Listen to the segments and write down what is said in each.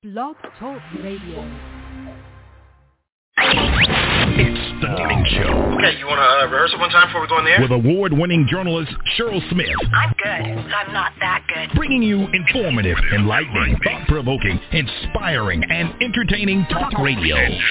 Blog Talk Radio. It's the morning show. Okay, you want to rehearse it one time before we go in there? With award-winning journalist Cheryl Smith. I'm good, but I'm not that good. Bringing you informative, enlightening, thought-provoking, inspiring, and entertaining talk radio.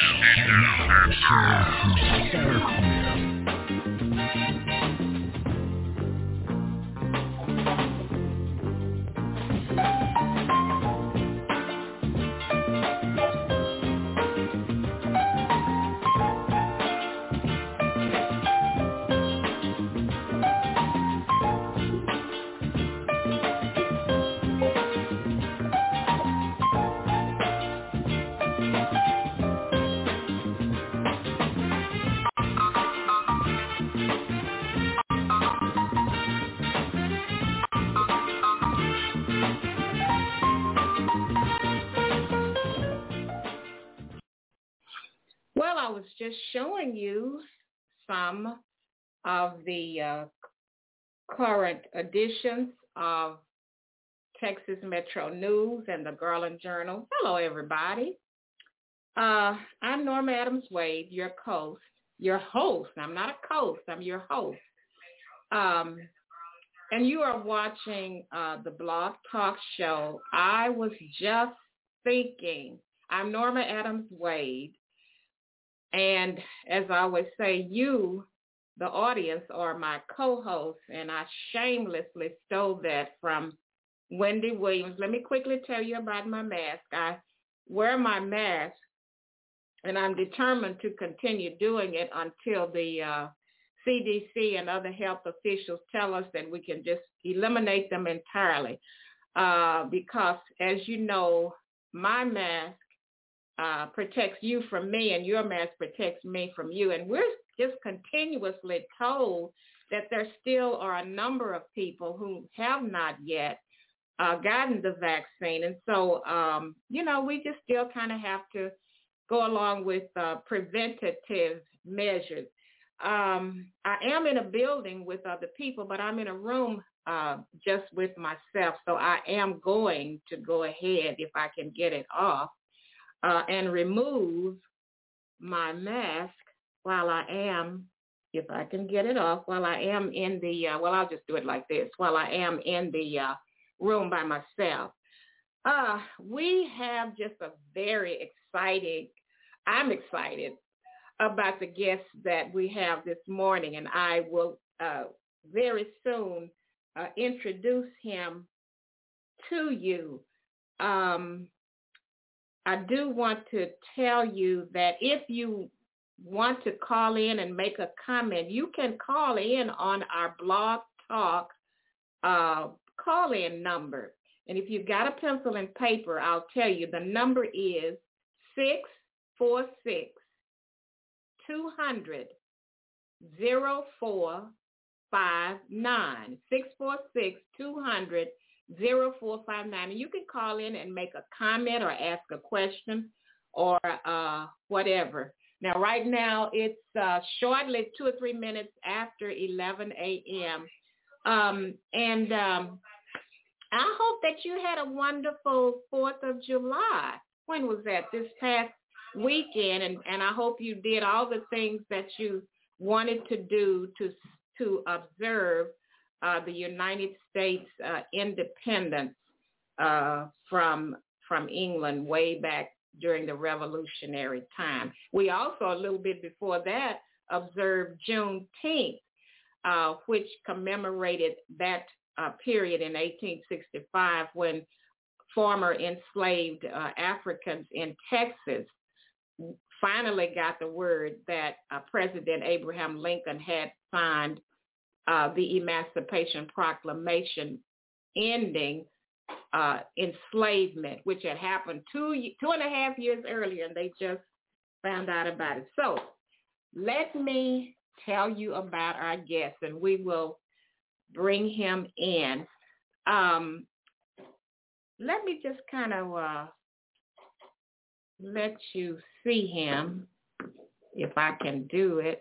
I was just showing you some of the current editions of Texas Metro News and the Garland Journal. Hello, everybody. I'm Norma Adams-Wade, your host. I'm not a host. I'm your host. And you are watching the Blog Talk Show. I was just thinking, I'm Norma Adams-Wade. And as I always say, you, the audience, are my co-hosts, and I shamelessly stole that from Wendy Williams. Let me quickly tell you about my mask. I wear my mask, and I'm determined to continue doing it until the CDC and other health officials tell us that we can just eliminate them entirely. Because, as you know, my mask protects you from me, and your mask protects me from you. And we're just continuously told that there still are a number of people who have not yet gotten the vaccine. And so, we just still kind of have to go along with preventative measures. I am in a building with other people, but I'm in a room just with myself. So I am going to go ahead, if I can get it off, and remove my mask while I am, if I can get it off, while I am in the, I'll just do it like this, while I am in the room by myself. We have just a very I'm excited about the guests that we have this morning, and I will very soon introduce him to you. I do want to tell you that if you want to call in and make a comment, you can call in on our Blog Talk call-in number. And if you've got a pencil and paper, I'll tell you the number is 646-200-0459. 646-200-0459. And you can call in and make a comment or ask a question or whatever. Now, right now, it's shortly 2 or 3 minutes after 11 a.m. I hope that you had a wonderful 4th of July. When was that? This past weekend. And I hope you did all the things that you wanted to do to observe the United States independence from England way back during the Revolutionary time. We also, a little bit before that, observed Juneteenth, which commemorated that period in 1865 when former enslaved Africans in Texas finally got the word that President Abraham Lincoln had signed the Emancipation Proclamation ending enslavement, which had happened 2.5 years earlier, and they just found out about it. So let me tell you about our guest, and we will bring him in. Let me just kind of let you see him, if I can do it.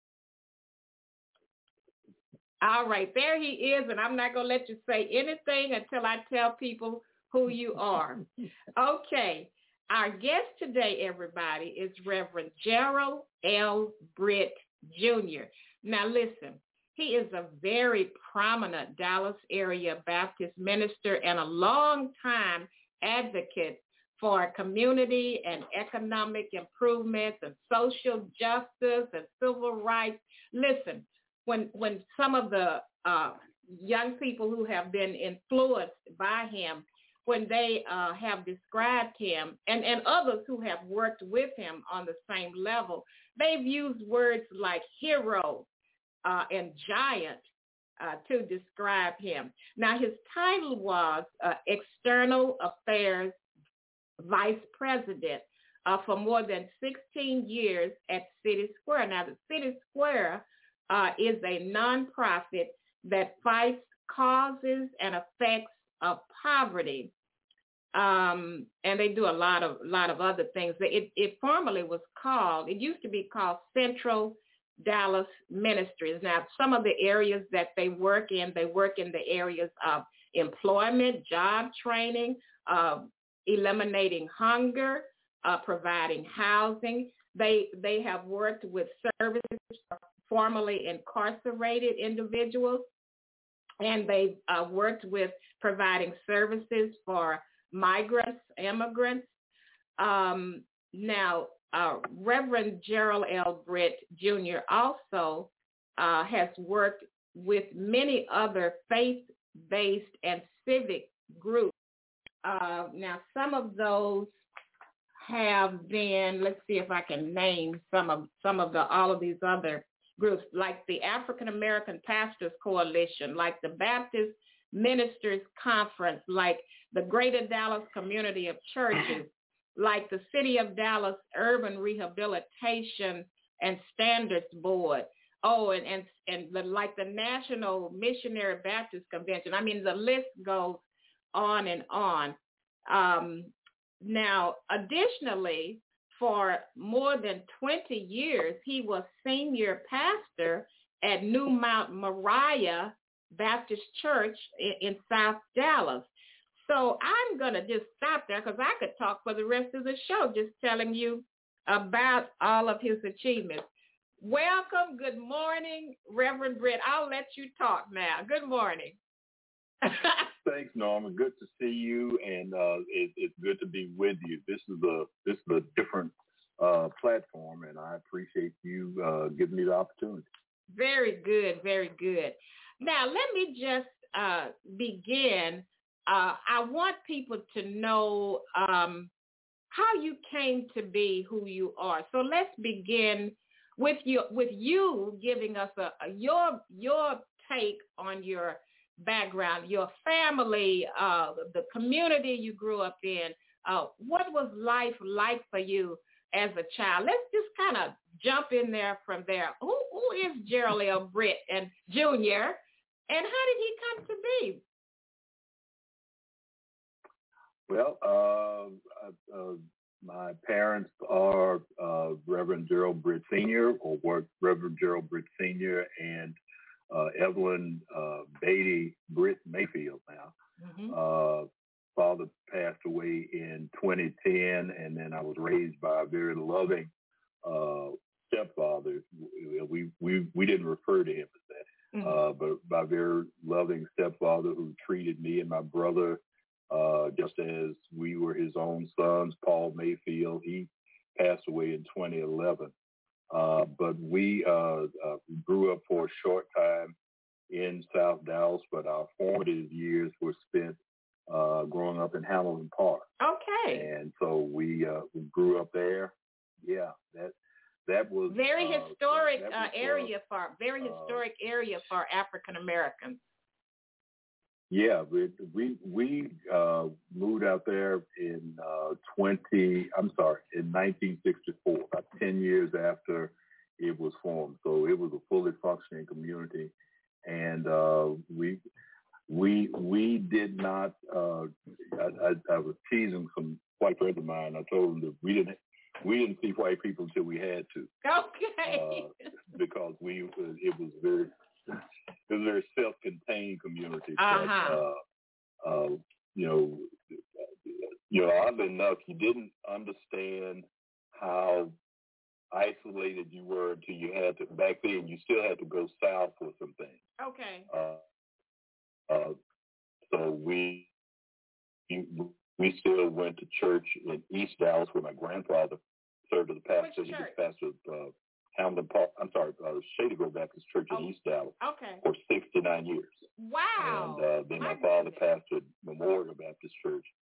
All right, there he is, and I'm not going to let you say anything until I tell people who you are. Okay, Our guest today, everybody, is Reverend Gerald L. Britt Jr. Now, listen, he is a very prominent Dallas area Baptist minister and a longtime advocate for community and economic improvements and social justice and civil rights. Listen, when some of the young people who have been influenced by him, when they have described him, and others who have worked with him on the same level, they've used words like hero and giant to describe him. Now, his title was External Affairs Vice President for more than 16 years at City Square. Now, the City Square is a nonprofit that fights causes and effects of poverty, and they do a lot of other things. It formerly was called, it used to be called Central Dallas Ministries. Now, some of the areas that they work in the areas of employment, job training, eliminating hunger, providing housing. They have worked with services for formerly incarcerated individuals, and they've worked with providing services for migrants, immigrants. Now, Reverend Gerald L. Britt Jr. also has worked with many other faith-based and civic groups. Now, some of those have been, let's see if I can name all of these other groups, like the African American Pastors Coalition, like the Baptist Ministers Conference, like the Greater Dallas Community of Churches, like the City of Dallas Urban Rehabilitation and Standards Board. Oh, and like the National Missionary Baptist Convention. I mean, the list goes on and on. Now, additionally, for more than 20 years, he was senior pastor at New Mount Moriah Baptist Church in South Dallas. So I'm going to just stop there because I could talk for the rest of the show just telling you about all of his achievements. Welcome. Good morning, Reverend Britt. I'll let you talk now. Good morning. Thanks, Norma. Good to see you, and it's good to be with you. This is a different platform, and I appreciate you giving me the opportunity. Very good, very good. Now, let me just begin. I want people to know how you came to be who you are. So let's begin with you giving us your take on your background, your family, the community you grew up in. What was life like for you as a child? Let's just kind of jump in there from there. Who is Gerald L. Britt and Jr., and how did he come to be? Well, my parents are Reverend Gerald Britt Sr., or Reverend Gerald Britt Sr., and Evelyn Beatty Britt Mayfield now. Mm-hmm. Father passed away in 2010, and then I was raised by a very loving stepfather. We didn't refer to him as that, mm-hmm. But by a very loving stepfather who treated me and my brother just as we were his own sons. Paul Mayfield, he passed away in 2011. But we grew up for a short time in South Dallas, but our formative years were spent growing up in Hamilton Park. Okay. And so we grew up there. Yeah, that was very historic area for African Americans. Yeah, we moved out there in 1964, about 10 years after it was formed. So it was a fully functioning community, and we did not. I was teasing some white friends of mine. I told them that we didn't see white people until we had to. Okay. Because it was a very self-contained community. Uh-huh. But, oddly enough, you didn't understand how isolated you were until you had to, back then, you still had to go south for some things. Okay. So we still went to church in East Dallas where my grandfather served as the pastor. He was pastor of Hamilton Park, Shady Grove Baptist Church in East Dallas for 69 years. Wow. And then my father pastored Memorial Baptist Church.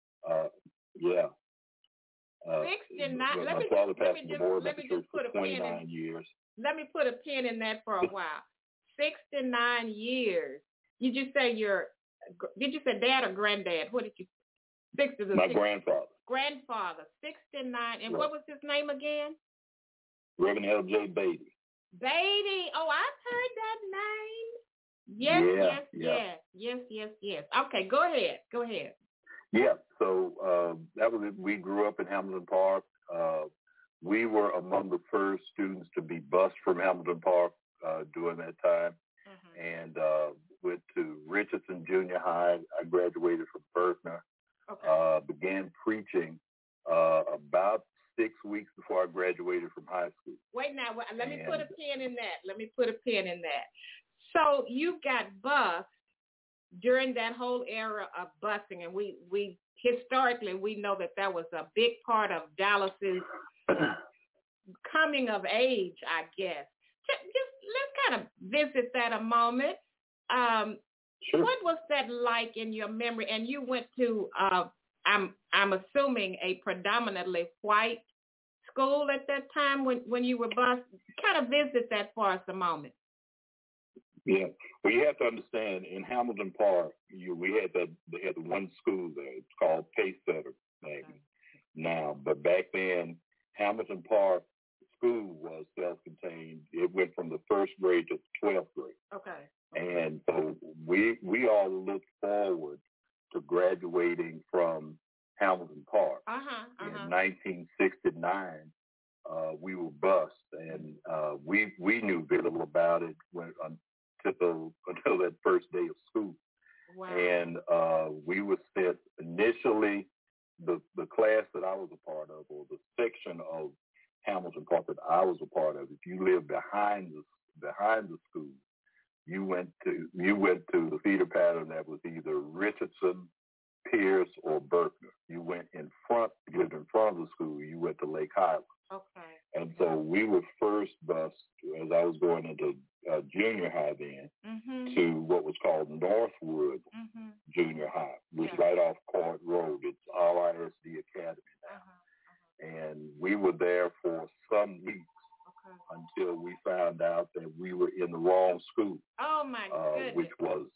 69. My father pastored Memorial Baptist Church for 29 years. Let me put a pin in that for a while. 69 years. Did you say dad or granddad? What did you? My grandfather. Grandfather, 69. And what was his name again? Reverend L.J. Beatty. Beatty. Oh, I've heard that name. Yes. Okay, go ahead. Yeah, so that was it. We grew up in Hamilton Park. We were among the first students to be bused from Hamilton Park during that time. And went to Richardson Junior High. I graduated from Berkner. Began preaching about 6 weeks before I graduated from high school. Wait now, let me put a pin in that. So you got bused during that whole era of busing, and we historically we know that was a big part of Dallas's coming of age, I guess. Just let's kind of visit that a moment. Sure. What was that like in your memory? And you went to, I'm assuming, a predominantly white school at that time when you were bused. Kind of visit that for us a moment. Yeah, well, you have to understand, in Hamilton Park, they had the one school there. It's called Pacesetter now, but back then, Hamilton Park School was self-contained. It went from the first grade to the 12th grade. Okay. And so we all looked forward to graduating from Hamilton Park. In 1969, we were bused, and we knew very little about it until that first day of school. Wow. And we were sent initially, the class that I was a part of, or the section of Hamilton Park that I was a part of, if you lived behind the school, you went to the feeder pattern that was either Richardson, Pierce, or Berkner. You went in front, you lived in front of the school, you went to Lake Highlands. Okay. And so we were first bused, as I was going into junior high then, to what was called Northwood Junior High, which is right off Court Road. It's RISD Academy now. And we were there for some weeks until we found out that we were in the wrong school. Oh my goodness! Which was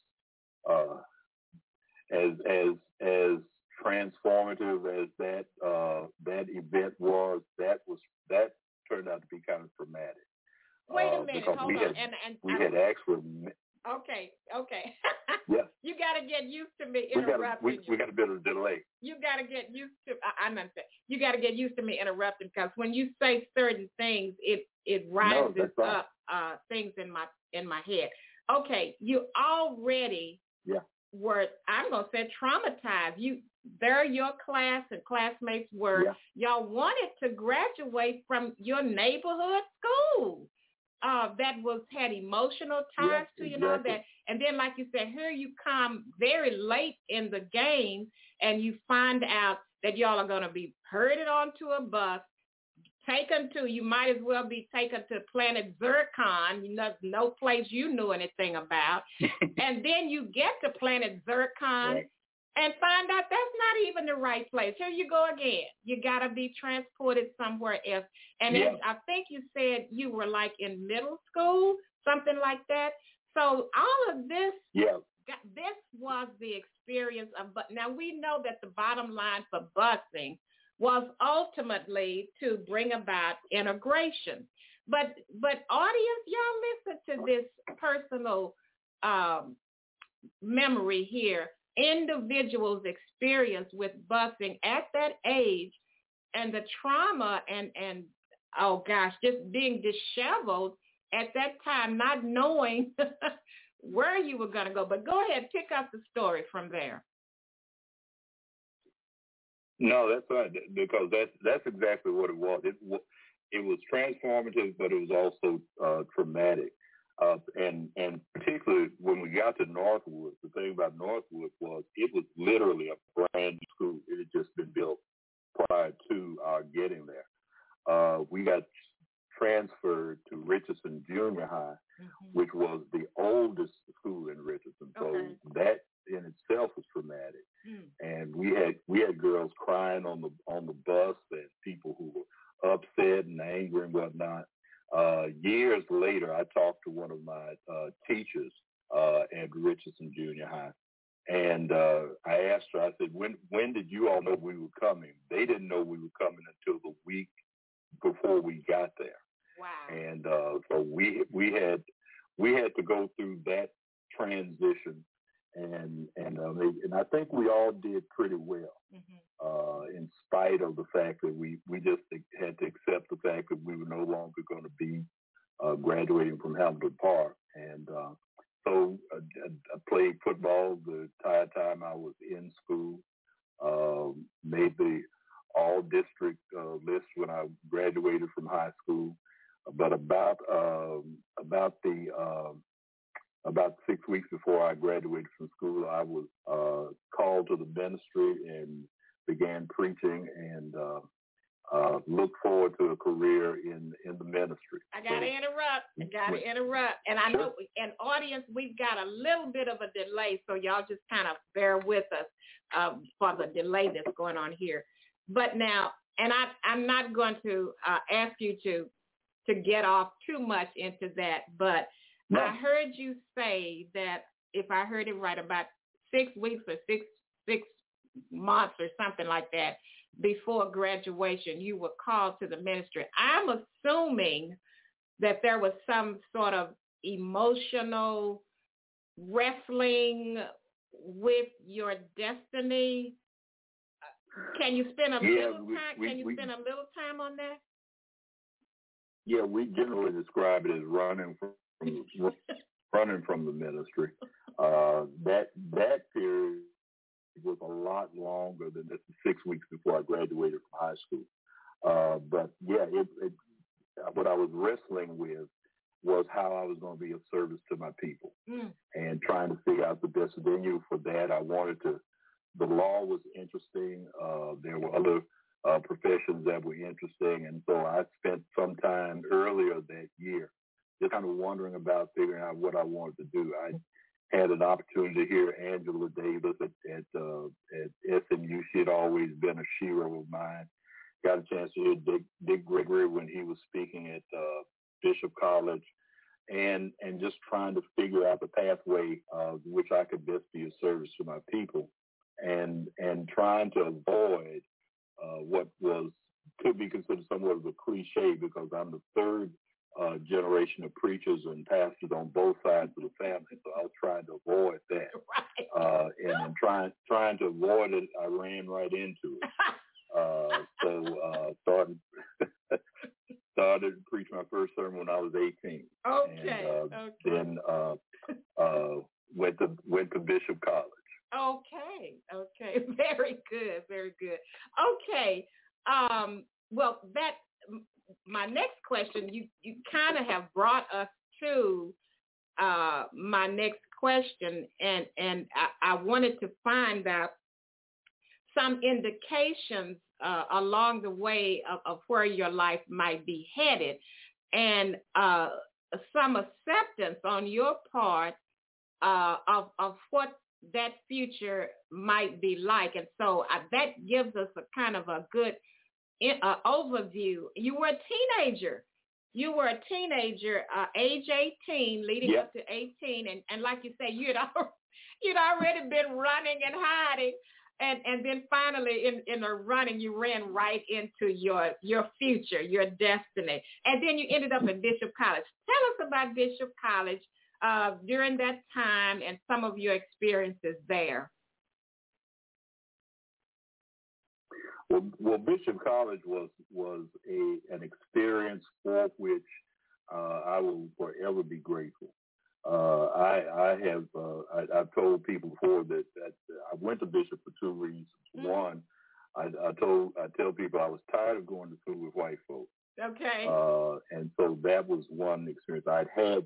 as transformative as that event was. That turned out to be kind of traumatic. Wait a minute, hold on. We had actually. Okay. Yeah. You got to get used to me interrupting you. We got a bit of a delay. You got to get used to. I'm not saying you got to get used to me interrupting, because when you say certain things, it rises up things in my head. Okay, you already were, I'm gonna say, traumatized. There your class and classmates were. Y'all wanted to graduate from your neighborhood school. That had emotional ties to, that. And then, like you said, here you come very late in the game, and you find out that y'all are going to be herded onto a bus, you might as well be taken to Planet Zircon, no place you knew anything about. And then you get to Planet Zircon and find out that's not even the right place. Here you go again. You got to be transported somewhere else. And I think you said you were like in middle school, something like that. So all of this, this was the experience of, but now we know that the bottom line for busing was ultimately to bring about integration. But audience, y'all listen to this personal memory here. Individuals' experience with busing at that age, and the trauma and oh gosh, just being disheveled at that time, not knowing where you were going to go. But go ahead, pick up the story from there. No, that's right, because that's exactly what it was. It was transformative, but it was also traumatic. And particularly when we got to Northwood, the thing about Northwood was it was literally a brand new school. It had just been built prior to our getting there. We got transferred to Richardson Junior High, which was the oldest school in Richardson. So that in itself was traumatic. And we had girls crying on the bus, and people who were upset and angry and whatnot. Years later, I talked to one of my teachers at Richardson Junior High, and I asked her, I said, when did you all know we were coming? They didn't know we were coming until the week before we got there. Wow. And so we had to go through that transition, and I think we all did pretty well, in spite of the fact that we just had to accept the fact that we were no longer going to be graduating from Hamilton Park. And so I played football the entire time I was in school, made the all-district list when I graduated from high school. But about 6 weeks before I graduated from school, I was called to the ministry and began preaching, and look forward to a career in the ministry. I got to interrupt. And I know, and audience, we've got a little bit of a delay, so y'all just kind of bear with us for the delay that's going on here. But now, and I'm not going to ask you to get off too much into that, but no. I heard you say that, if I heard it right, about 6 weeks or six months or something like that before graduation, you were called to the ministry. I'm assuming that there was some sort of emotional wrestling with your destiny. Can you spend a little time? Can you spend a little time on that? Yeah, we generally describe it as running from the ministry. That period was a lot longer than the 6 weeks before I graduated from high school. But yeah, what I was wrestling with was how I was going to be of service to my people, and trying to figure out the best venue for that. I wanted to. The law was interesting. There were other professions that were interesting, and so I spent some time earlier that year just kind of wondering about figuring out what I wanted to do. I had an opportunity to hear Angela Davis at SMU. She had always been a hero of mine. Got a chance to hear Dick Gregory when he was speaking at Bishop College, and just trying to figure out the pathway which I could best be of service to my people, and trying to avoid what could be considered somewhat of a cliche, because I'm the third generation of preachers and pastors on both sides of the family. So I was trying to avoid that. Right. And in trying to avoid it, I ran right into it. Started to preach my first sermon when I was 18. Okay. Then went to Bishop College. Okay. Very good. Okay. Well, my next question, you kind of have brought us to my next question, and I wanted to find out some indications along the way of where your life might be headed, and some acceptance on your part of what that future might be like. And so that gives us a kind of a good overview. You were a teenager, age 18, leading up to 18. And like you say, you'd already been running and hiding. And then finally in the running, you ran right into your future, your destiny. And then you ended up at Bishop College. Tell us about Bishop College during that time and some of your experiences there. Well, Bishop College was an experience for which I will forever be grateful. I've told people before that I went to Bishop for two reasons. One, I tell people I was tired of going to school with white folks. Okay. And so that was one experience. I'd had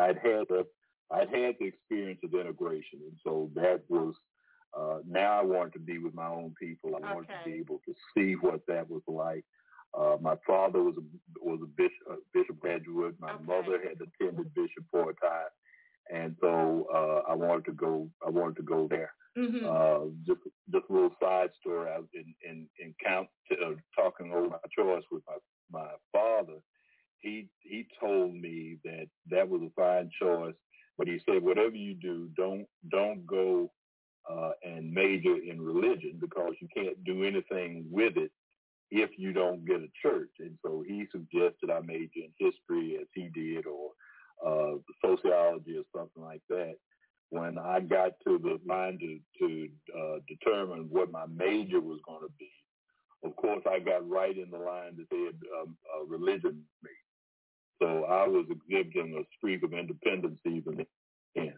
the experience of integration, and so that was. Now I wanted to be with my own people. I wanted to be able to see what that was like. My father was a bishop graduate. My mother had attended Bishop for a time, and so I wanted to go there. Mm-hmm. Just a little side story. I was in talking over my choice with my father. He told me that was a fine choice, but he said, whatever you do, don't go and major in religion, because you can't do anything with it if you don't get a church. And so he suggested I major in history, as he did, or sociology or something like that. When I got to the line to determine what my major was going to be, of course I got right in the line that said religion major. So I was exhibiting a streak of independence even then.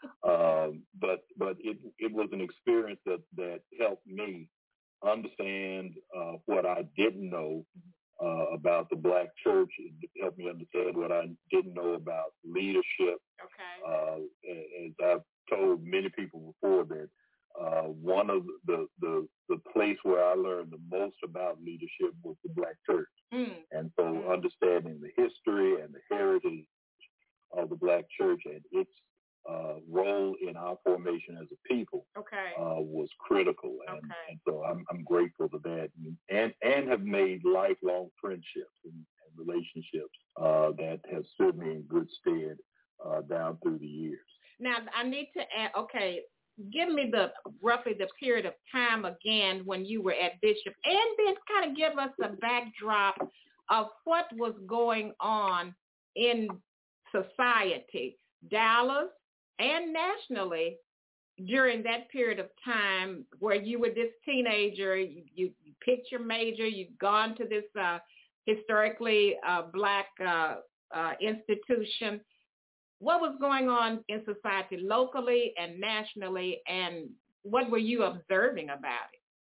But it was an experience that helped me understand what I didn't know about the Black church. It helped me understand what I didn't know about leadership. Okay. As I've told many people before, that one of the place where I learned the most about leadership was the Black church. And so understanding the history and the heritage of the Black church and its role in our formation as a people was critical, and so I'm grateful to that, and have made lifelong friendships and relationships that have stood me in good stead down through the years. Now I need to add, give me roughly the period of time again when you were at Bishop, and then kind of give us a backdrop of what was going on in society, Dallas, and nationally during that period of time where you were this teenager. You picked your major, you'd gone to this historically Black institution. What was going on in society locally and nationally, and what were you observing about it?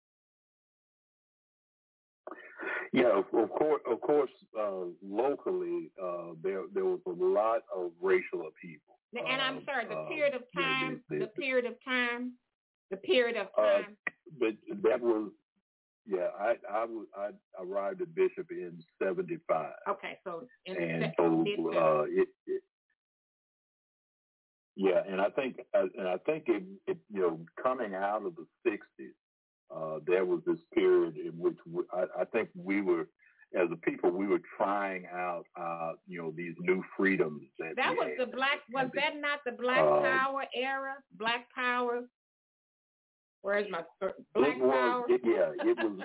Yeah, of course, locally there was a lot of racial upheaval. And I'm sorry, the period of time. But that was, I arrived at Bishop in 75. Okay, so and I think it coming out of the 60s, there was this period in which I think we were, as a people, we were trying out, these new freedoms. That was the Black. Was that not the Black Power era? Black Power. Where's my Black Power? It was.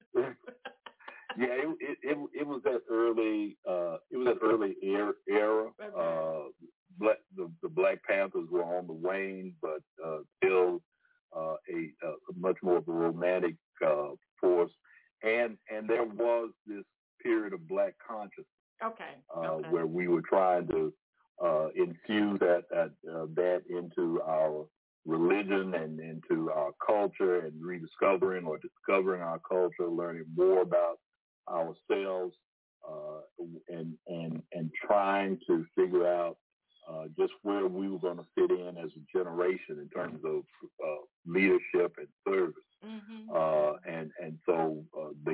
It was that early. It was that early era. The Black Panthers were on the wane, but still a much more of a romantic force. And there was this period of Black consciousness, where we were trying to infuse that into our religion and into our culture, and rediscovering or discovering our culture, learning more about ourselves, and trying to figure out just where we were going to fit in as a generation in terms of leadership and service. And so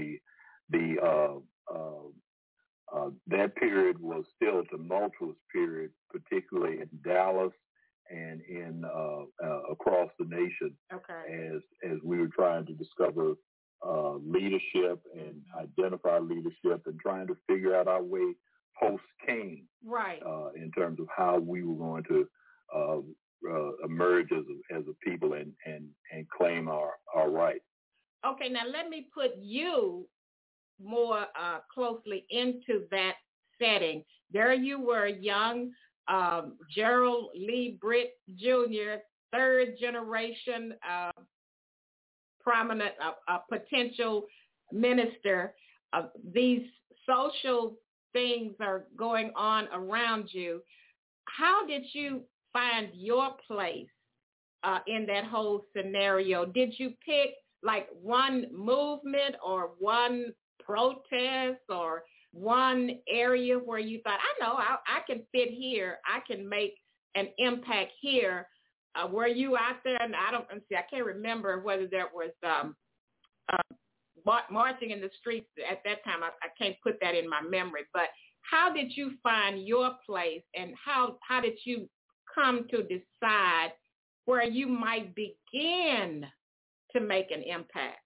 that period was still a tumultuous period, particularly in Dallas and in across the nation, as we were trying to discover leadership and identify leadership, and trying to figure out our way post-King, in terms of how we were going to emerge as a people and claim our rights. Okay, now let me put you more closely into that setting. There you were, young Gerald Lee Britt Jr., third generation prominent potential minister. These social things are going on around you. How did you find your place in that whole scenario? Did you pick, like one movement or one protest or one area where you thought, I know, I can fit here. I can make an impact here. Were you out there? And I can't remember whether there was marching in the streets at that time. I can't put that in my memory. But how did you find your place, and how did you come to decide where you might begin to make an impact?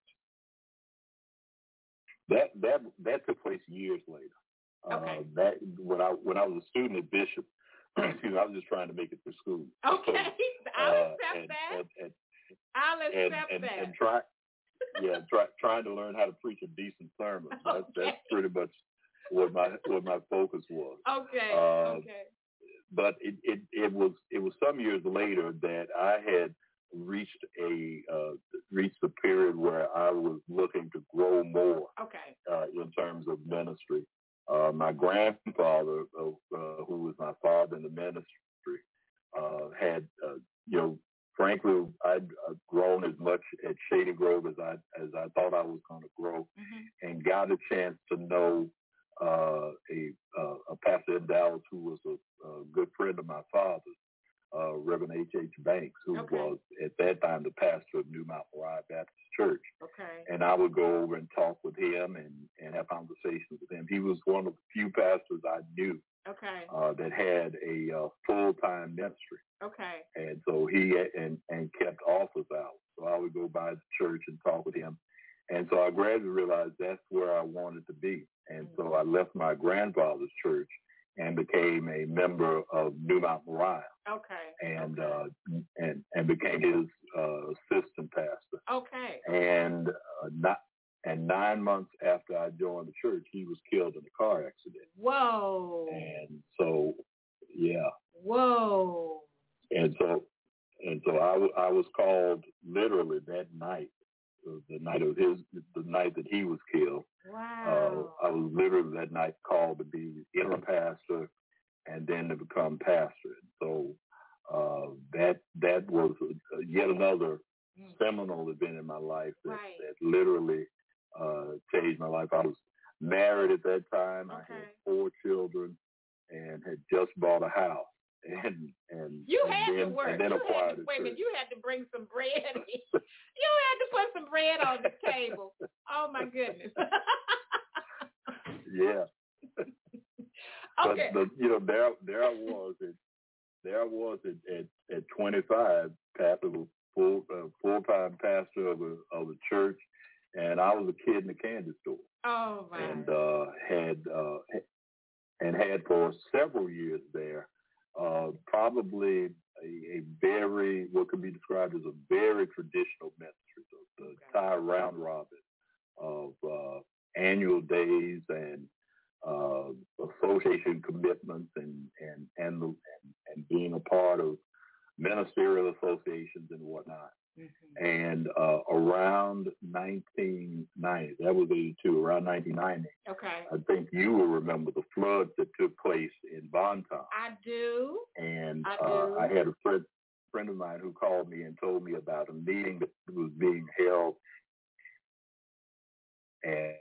That took place years later. Okay. That when I was a student at Bishop, excuse me, I was just trying to make it through school. Okay, so, I'll accept that. I'll accept that. And trying to learn how to preach a decent sermon. That's pretty much what my focus was. Okay. Okay. But it was some years later that I had reached a period where I was looking to grow more. Okay. In terms of ministry. My grandfather, who was my father in the ministry, had, frankly, I'd grown as much at Shady Grove as I thought I was going to grow, and got a chance to know a pastor in Dallas who was a good friend of my father's, Reverend H.H. Banks, who was at that time the pastor of New Mount Moriah Baptist Church. Okay. And I would go over and talk with him and have conversations with him. He was one of the few pastors I knew that had a full-time ministry. Okay. And so he kept office hours. So I would go by the church and talk with him. And so I gradually realized that's where I wanted to be. And so I left my grandfather's church and became a member of New Mount Moriah. Okay. And became his assistant pastor. Okay. And 9 months after I joined the church, he was killed in a car accident. Whoa. And so, yeah. Whoa. And so I was called literally that night, the night that he was killed. Wow. I was literally that night called to be interim pastor and then to become pastor. So that was yet another seminal event in my life that literally changed my life. I was married at that time. I had 4 children and had just bought a house. And you had to work. And then acquired a church. You had to bring some bread. You had to put some bread on the table. Oh my goodness. Yeah. Okay. But there I was at 25, pastor, full-time pastor of a church, and I was a kid in the candy store. Oh my. And had for several years there, probably a very, what could be described as a very traditional ministry, the entire round robin of annual days and association commitments and being a part of ministerial associations and whatnot. And around 1990, that was 82, around 1990, I think you will remember the floods that took place in Bonton. I do. And I had a friend of mine who called me and told me about a meeting that was being held and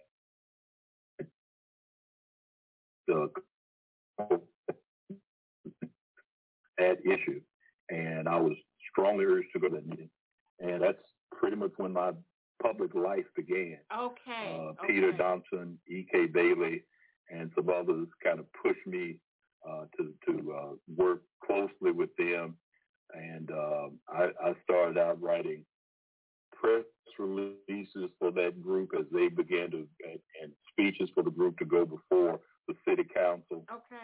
that issue. And I was strongly urged to go to that meeting. And that's pretty much when my public life began. Peter Johnson, E.K. Bailey, and some others kind of pushed me to work closely with them. And I started out writing press releases for that group as they began to, and speeches for the group to go before the city council.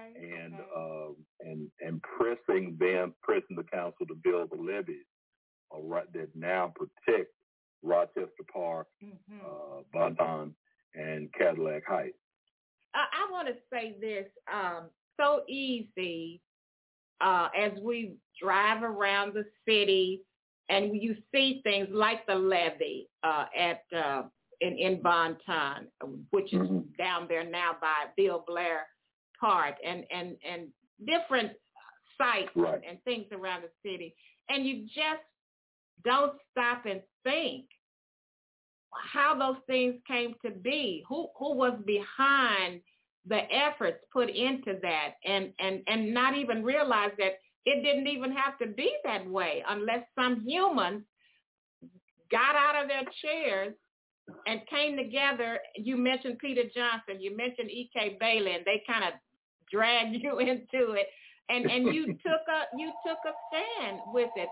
And pressing the council to build the levees that now protect Rochester Park, Bonton, and Cadillac Heights. I want to say this, so easy as we drive around the city and you see things like the levee in Bonton, which is down there now by Bill Blair Park, and different sites and things around the city. And you just don't stop and think how those things came to be, who was behind the efforts put into that, and not even realize that it didn't even have to be that way unless some humans got out of their chairs and came together. You mentioned Peter Johnson, you mentioned E.K. Bailey, and they kind of dragged you into it, and you took a stand with it.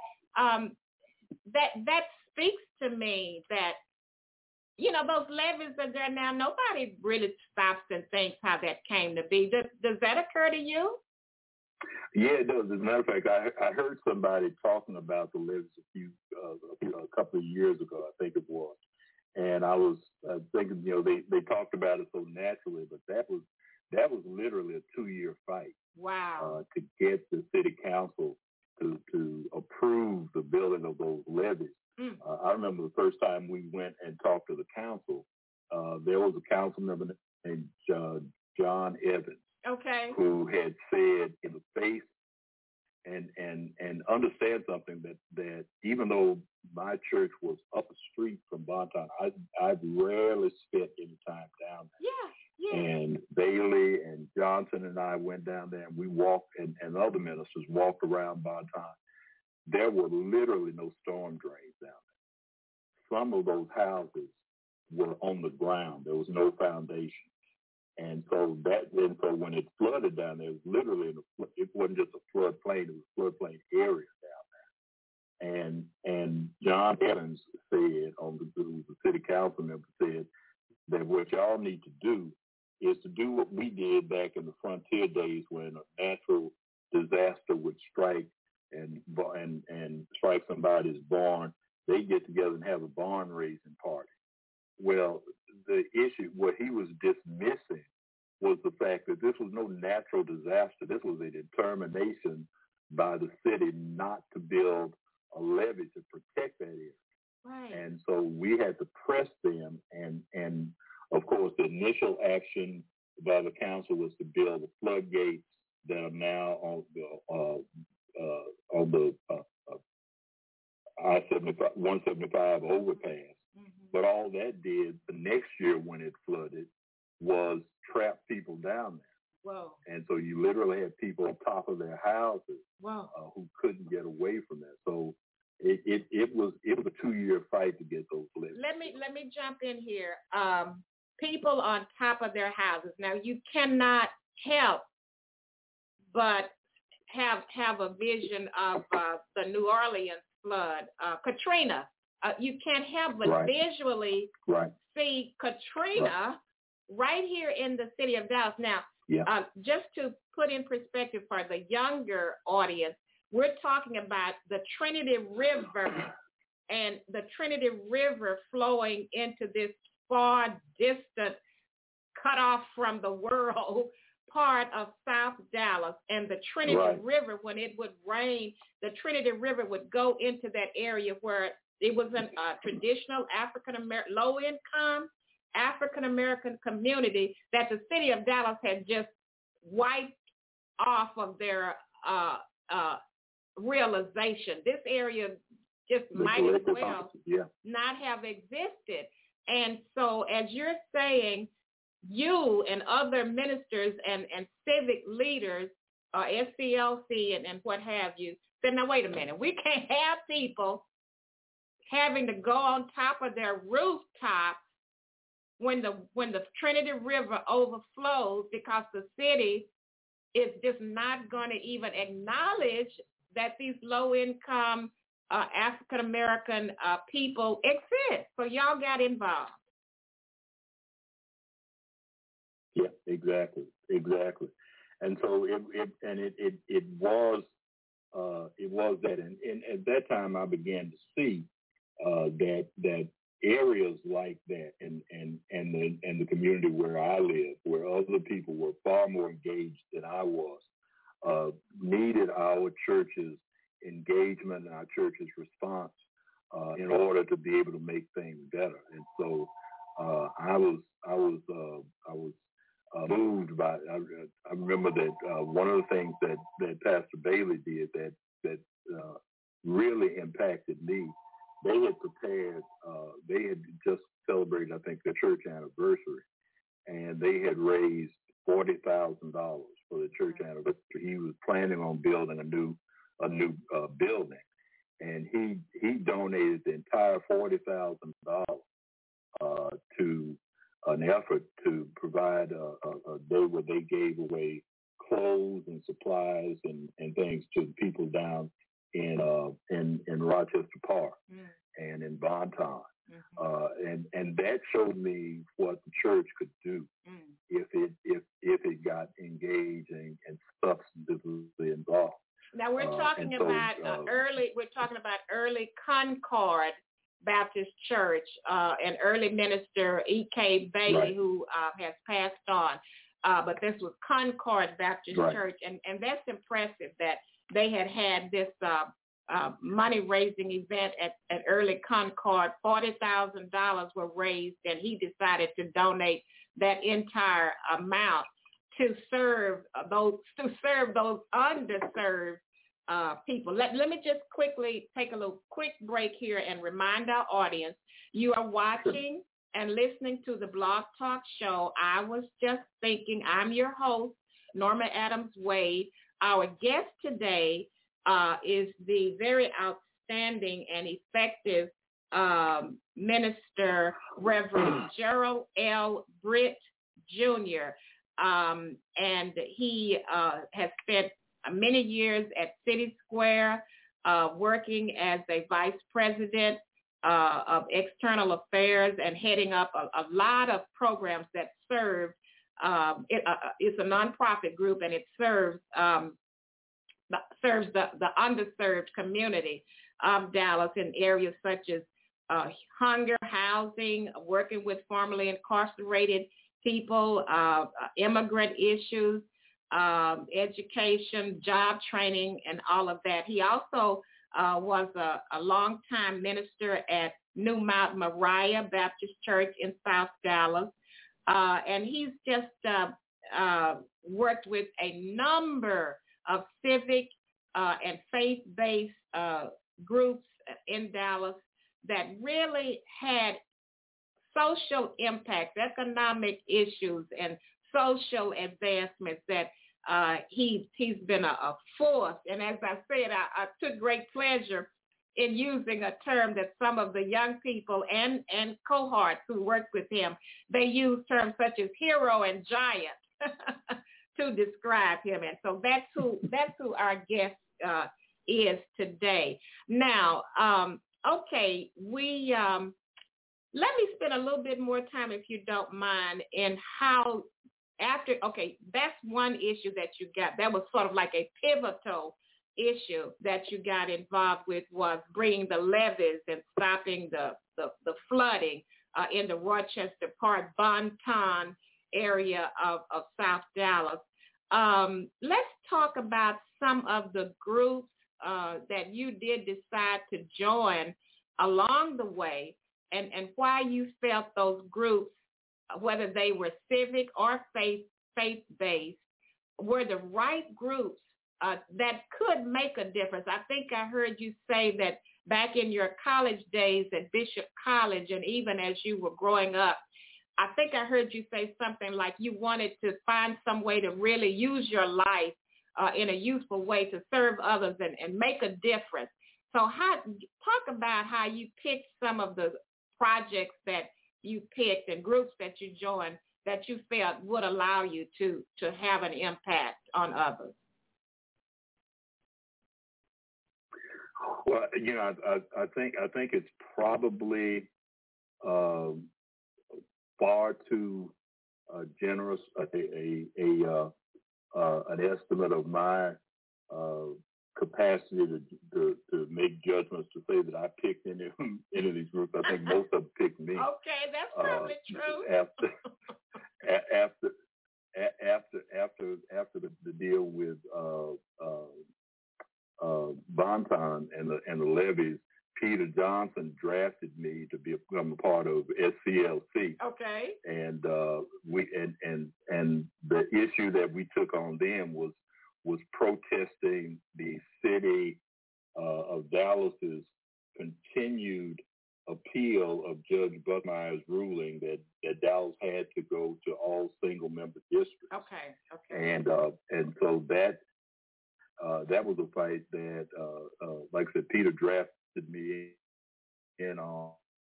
That speaks to me that, you know, those levees are there now. Nobody really stops and thinks how that came to be. Does that occur to you? Yeah, it does. As a matter of fact, I heard somebody talking about the levees a couple of years ago, I think it was. And I was thinking, you know, they talked about it so naturally, but that was literally a 2-year fight. Wow. To get the city council to approve the building of those levees. I remember the first time we went and talked to the council, there was a council member named John Evans, okay, who had said in the face and understand something that even though my church was up the street from Bonton, I've rarely spent any time down there. Yeah. And Bailey and Johnson and I went down there, and we walked, and other ministers walked around Bonton. There were literally no storm drains down there. Some of those houses were on the ground. There was no foundation. And so when it flooded down there, it was literally, it wasn't just a floodplain, it was a floodplain area down there. And John Evans said, the city council member said, that what y'all need to do is to do what we did back in the frontier days when a natural disaster would strike and strike somebody's barn. They get together and have a barn raising party. Well, the issue, what he was dismissing was the fact that this was no natural disaster. This was a determination by the city not to build a levee to protect that area. Right. And so we had to press them, and of course the initial action by the council was to build the floodgates that are now on the I-175 overpass. Mm-hmm. But all that did the next year when it flooded was trap people down there. Whoa. And so you literally had people on top of their houses. Wow. Who couldn't get away from that. So it was a 2-year fight to get those levees. Let me jump in here. People on top of their houses. Now you cannot help but have a vision of the New Orleans flood, Katrina. You can't help but visually see Katrina right here in the city of Dallas. Now, just to put in perspective for the younger audience, we're talking about the Trinity River and the Trinity River flowing into this far distant, cut off from the world part of South Dallas. And the Trinity River, when it would rain, the Trinity River would go into that area where it was a traditional low-income African-American community that the city of Dallas had just wiped off of their realization. This area just might as well not have existed. And so as you're saying, you and other ministers and civic leaders, SCLC and what have you, said, now wait a minute, we can't have people having to go on top of their rooftop when the Trinity River overflows, because the city is just not going to even acknowledge that these low-income African-American people exist. So y'all got involved. Yeah, exactly. And so it was that, and at that time I began to see that areas like that and the community where I live, where other people were far more engaged than I was, needed our church's engagement and our church's response in order to be able to make things better. And so I was moved by. I remember that one of the things that Pastor Bailey did that really impacted me. They had prepared. They had just celebrating, I think, their church anniversary, and they had raised $40,000 for the church anniversary. He was planning on building a new building, and he donated the entire $40,000 to an effort to provide a day where they gave away clothes and supplies and things to the people down in Rochester Park and in Bonton. And that showed me what the church could do if it got engaged and substantively involved. Now we're talking about early Concord Baptist Church and early minister E.K. Bailey, right, who has passed on. But this was Concord Baptist right, Church, and that's impressive that they had this money-raising event at early Concord. $40,000 were raised, and he decided to donate that entire amount to serve those underserved people. Let me just quickly take a little quick break here and remind our audience, you are watching and listening to the Blog Talk Show. I Was Just Thinking. I'm your host, Norma Adams Wade. Our guest today is the very outstanding and effective minister, Reverend Gerald L. Britt Jr., and he has spent many years at City Square working as a vice president of external affairs and heading up a lot of programs that serve. It's a nonprofit group, and it serves the underserved community of Dallas in areas such as hunger, housing, working with formerly incarcerated people, immigrant issues, education, job training, and all of that. He also was a longtime minister at New Mount Moriah Baptist Church in South Dallas. And he's just worked with a number of civic and faith-based groups in Dallas that really had social impact, economic issues, and social advancements that he's been a force. And as I said, I took great pleasure in using a term that some of the young people and cohorts who worked with him, they use terms such as hero and giant to describe him. And so that's who our guest is today. Now, okay, let me spend a little bit more time, if you don't mind, in how that's one issue that you got. That was sort of like a pivotal issue that you got involved with, was bringing the levees and stopping the flooding in the Rochester Park, Bonton area of South Dallas. Let's talk about some of the groups that you did decide to join along the way, and why you felt those groups, whether they were civic or faith-based, were the right groups that could make a difference. I think I heard you say that back in your college days at Bishop College, and even as you were growing up, I think I heard you say something like you wanted to find some way to really use your life in a useful way to serve others and make a difference. So talk about how you picked some of the projects that you picked and groups that you joined that you felt would allow you to have an impact on others. Well, I think it's probably far too generous an estimate of my capacity to make judgments to say that I picked any of these groups. I think most of them picked me. Okay, that's probably true. After the deal with Bonton and the levees, Peter Johnson drafted me to become a part of SCLC. Okay. And the issue that we took on then was protesting the city of Dallas's continued appeal of Judge Buckmeyer's ruling that Dallas had to go to all single member districts. Okay. And so that was a fight that, like I said, Peter drafted me in on.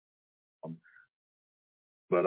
But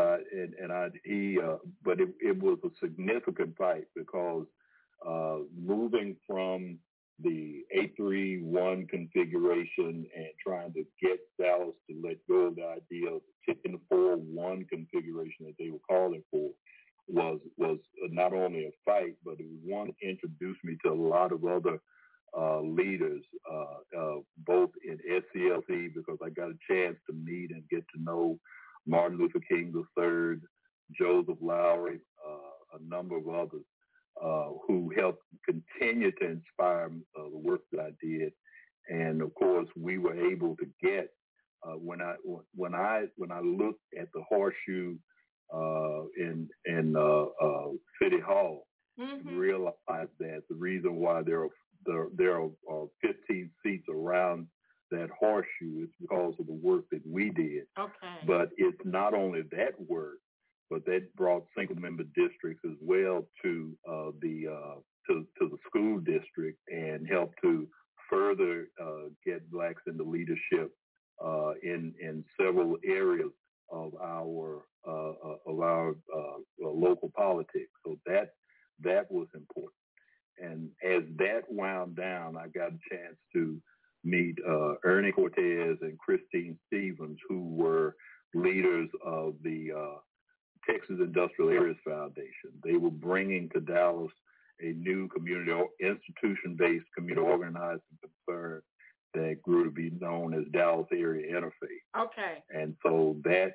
it was a significant fight because moving from the 8-3-1 configuration and trying to get Dallas to let go of the idea of the 10-4-1 configuration that they were calling for was not only a fight, but it was one that introduced me to a lot of other leaders, both in SCLC, because I got a chance to meet and get to know Martin Luther King III, Joseph Lowry, a number of others who helped continue to inspire the work that I did. And of course, we were able to get when I looked at the horseshoe in City Hall, realized that the reason why there are 15 seats around that horseshoe is because of the work that we did. Okay. But it's not only that work, but that brought single member districts as well to the school district and helped to further get blacks into leadership in several areas of our local politics. So that was important. And as that wound down, I got a chance to meet Ernie Cortez and Christine Stevens, who were leaders of the Texas Industrial Areas Foundation. They were bringing to Dallas a new institution-based community organizing concern that grew to be known as Dallas Area Interfaith. Okay. And so that's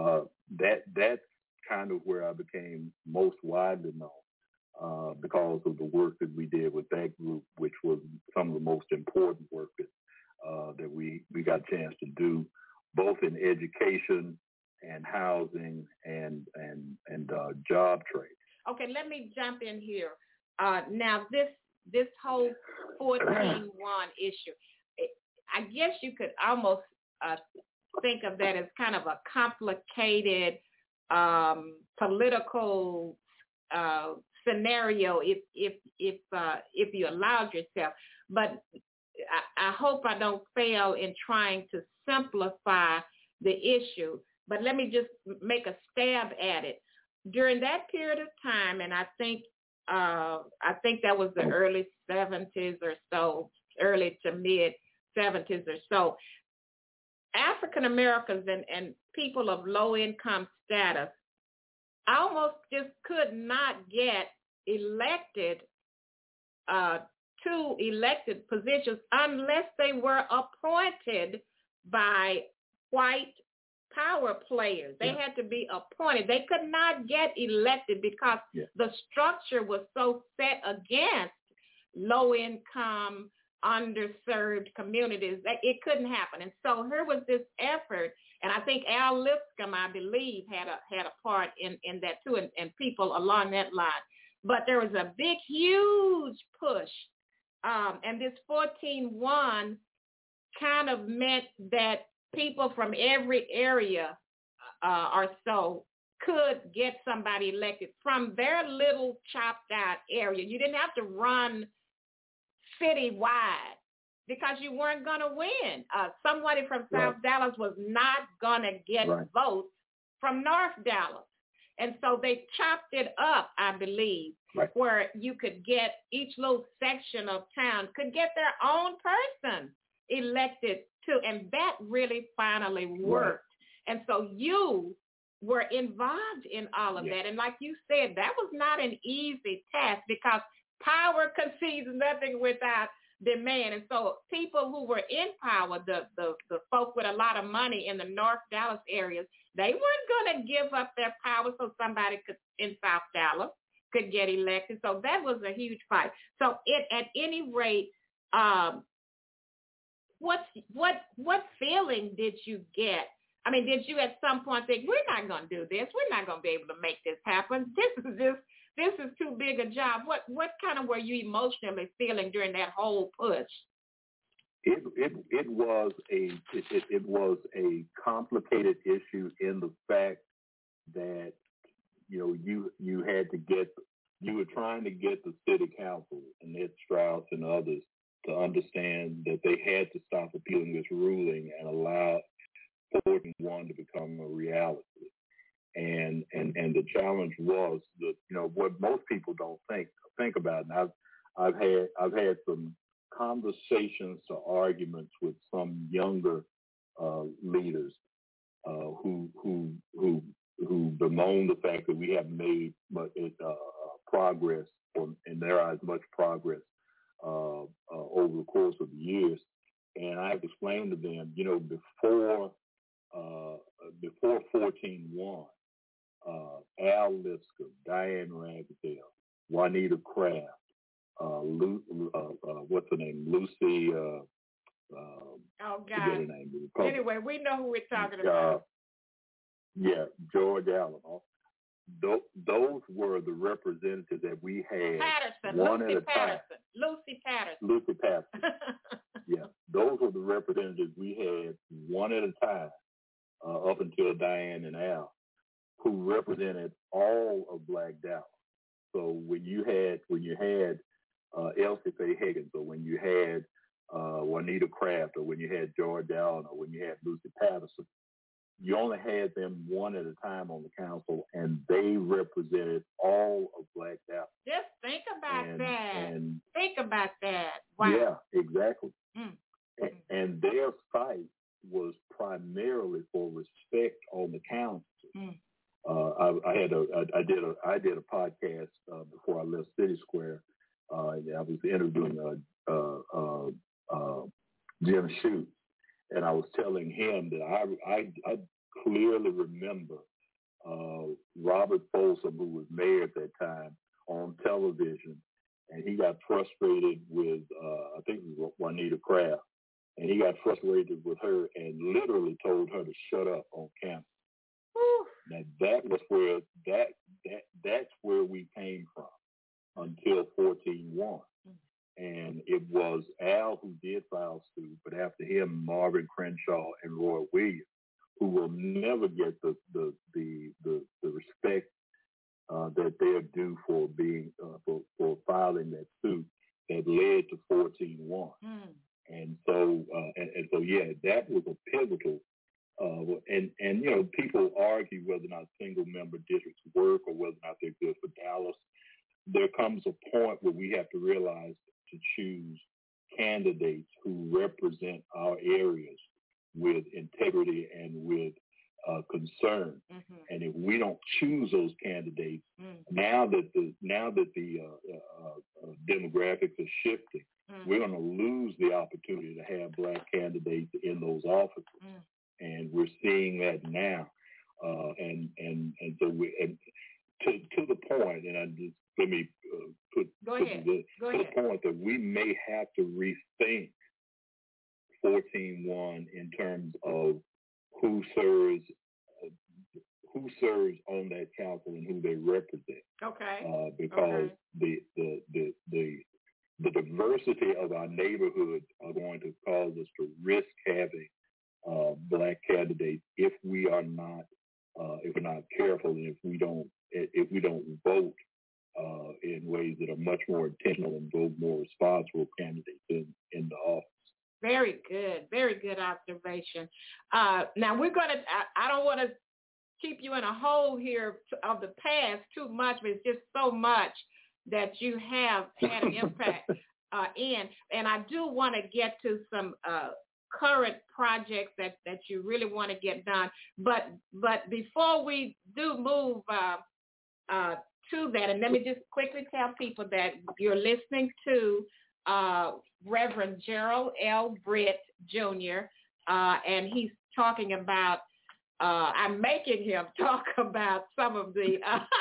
kind of where I became most widely known because of the work that we did with that group, which was some of the most important work that we got a chance to do, both in education and housing and job trade. Okay, let me jump in here. Now, this whole 14-1 issue, I guess you could almost think of that as kind of a complicated political scenario if you allowed yourself. But I hope I don't fail in trying to simplify the issue. But let me just make a stab at it. During that period of time, and I think that was the early 70s or so, early to mid 70s or so, African Americans and people of low income status almost just could not get elected to elected positions unless they were appointed by white power players. They had to be appointed. They could not get elected because the structure was so set against low-income, underserved communities that it couldn't happen. And so here was this effort, and I think Al Lipscomb, I believe, had a part in that too, and people along that line. But there was a big, huge push, and this 14-1 kind of meant that people from every area or so could get somebody elected from their little chopped out area. You didn't have to run citywide because you weren't going to win. Somebody from South Dallas was not going to get votes from North Dallas. And so they chopped it up, I believe, where you could get each little section of town could get their own person elected too. And that really finally worked. And so you were involved in all of that. And like you said, that was not an easy task because power concedes nothing without demand. And so people who were in power, the folk with a lot of money in the North Dallas areas, they weren't going to give up their power so somebody could in South Dallas could get elected. So that was a huge fight. So at any rate, what feeling did you get? I mean, did you at some point think, we're not going to do this. We're not going to be able to make this happen. This is too big a job. What kind of were you emotionally feeling during that whole push? it was a complicated issue in the fact that you were trying to get the city council and Ed Strauss and others to understand that they had to stop appealing this ruling and allow 14-1 to become a reality. And the challenge was that what most people don't think about. And I've had some conversations or arguments with some younger leaders who bemoan the fact that we haven't made much progress, or in their eyes, much progress over the course of the years. And I have explained to them, before 14-1, Al Lipscomb, Diane Ragsdale, Juanita Craft, what's her name? Lucy. Oh God. Her name. Anyway, we know who we're talking about. Yeah, George Allen. Those were the representatives that we had. Patterson, one Lucy at a Patterson. time. Lucy Patterson. Yeah, those were the representatives we had one at a time up until Diane and Al, who represented all of Black Dallas. So when you had Elsie Faye Higgins, or when you had Juanita Craft, or when you had George Allen, or when you had Lucy Patterson, you only had them one at a time on the council, and they represented all of Black Dallas. Just think about that. And think about that. Wow. Yeah, exactly. And their fight was primarily for respect on the council. I did a podcast before I left City Square. I was interviewing Jim Shute, and I was telling him that I clearly remember Robert Folsom, who was mayor at that time, on television, and he got frustrated with I think it was Juanita Craft, and he got frustrated with her and literally told her to shut up on campus. Now that was where that's where we came from until 14-1. And it was Al who did file suit, but after him, Marvin Crenshaw and Roy Williams, who will never get the respect that they're due for being for filing that suit that led to 14-1. And so yeah, that was a pivotal. And people argue whether or not single member districts work or whether or not they're good for Dallas. There comes a point where we have to realize to choose candidates who represent our areas with integrity and with concern. And if we don't choose those candidates, now that the demographics are shifting, we're going to lose the opportunity to have Black candidates in those offices. And we're seeing that now. And so to the point, and I just let me put to the point that we may have to rethink 14-1 in terms of who serves on that council and who they represent. Because the diversity of our neighborhood are going to cause us to risk having Black candidates if we are not if we're not careful, and if we don't vote in ways that are much more intentional and vote more responsible candidates in the office. Very good observation. Now we're going to, I don't want to keep you in a hole here of the past too much, but it's just so much that you have had an impact in. And I do want to get to some current projects that you really want to get done. But before we do move to that, and let me just quickly tell people that you're listening to Reverend Gerald L. Britt Jr., and he's talking about, I'm making him talk about some of the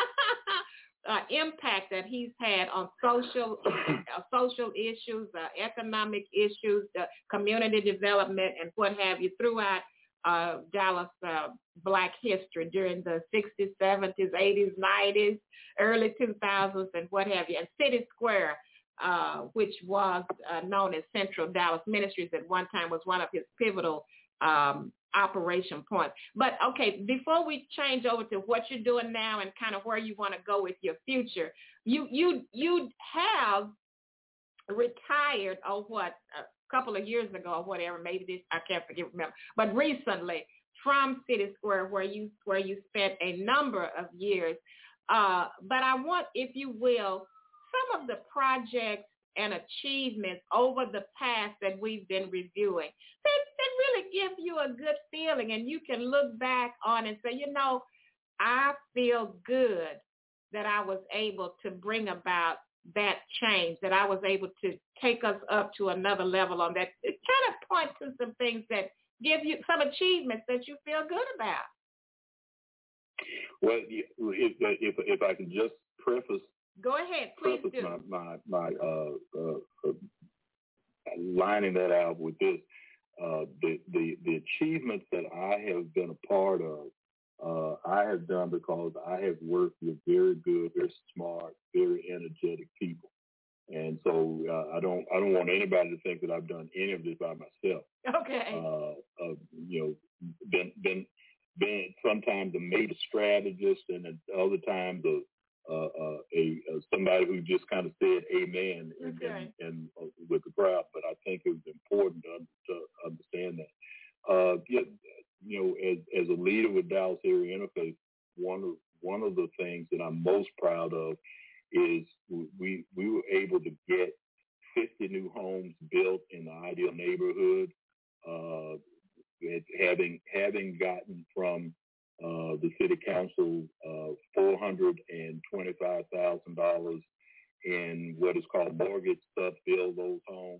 impact that he's had on social issues, economic issues, community development, and what have you throughout Dallas Black history during the 60s, 70s, 80s, 90s, early 2000s, and what have you. And City Square which was known as Central Dallas Ministries at one time, was one of his pivotal operation points. But okay, before we change over to what you're doing now and kind of where you want to go with your future, you have retired, a couple of years ago or whatever, maybe this, I can't remember, but recently from City Square where you spent a number of years. But I want, if you will, some of the projects and achievements over the past that we've been reviewing that really give you a good feeling, and you can look back on and say, I feel good that I was able to bring about that change, that I was able to take us up to another level on that. It kind of points to some things that give you some achievements that you feel good about. Well, if I can just preface. Go ahead, please do. My lining that out with this, the achievements that I have been a part of, I have done because I have worked with very good, very smart, very energetic people, and so I don't want anybody to think that I've done any of this by myself. Okay. Been sometimes a major strategist, and at other times somebody who just kind of said amen and with the crowd. But I think it was important to understand that. As a leader with Dallas Area Interfaith, one of the things that I'm most proud of is we were able to get 50 new homes built in the ideal neighborhood. Having gotten from the city council $425,000 in what is called mortgage sub-build those homes.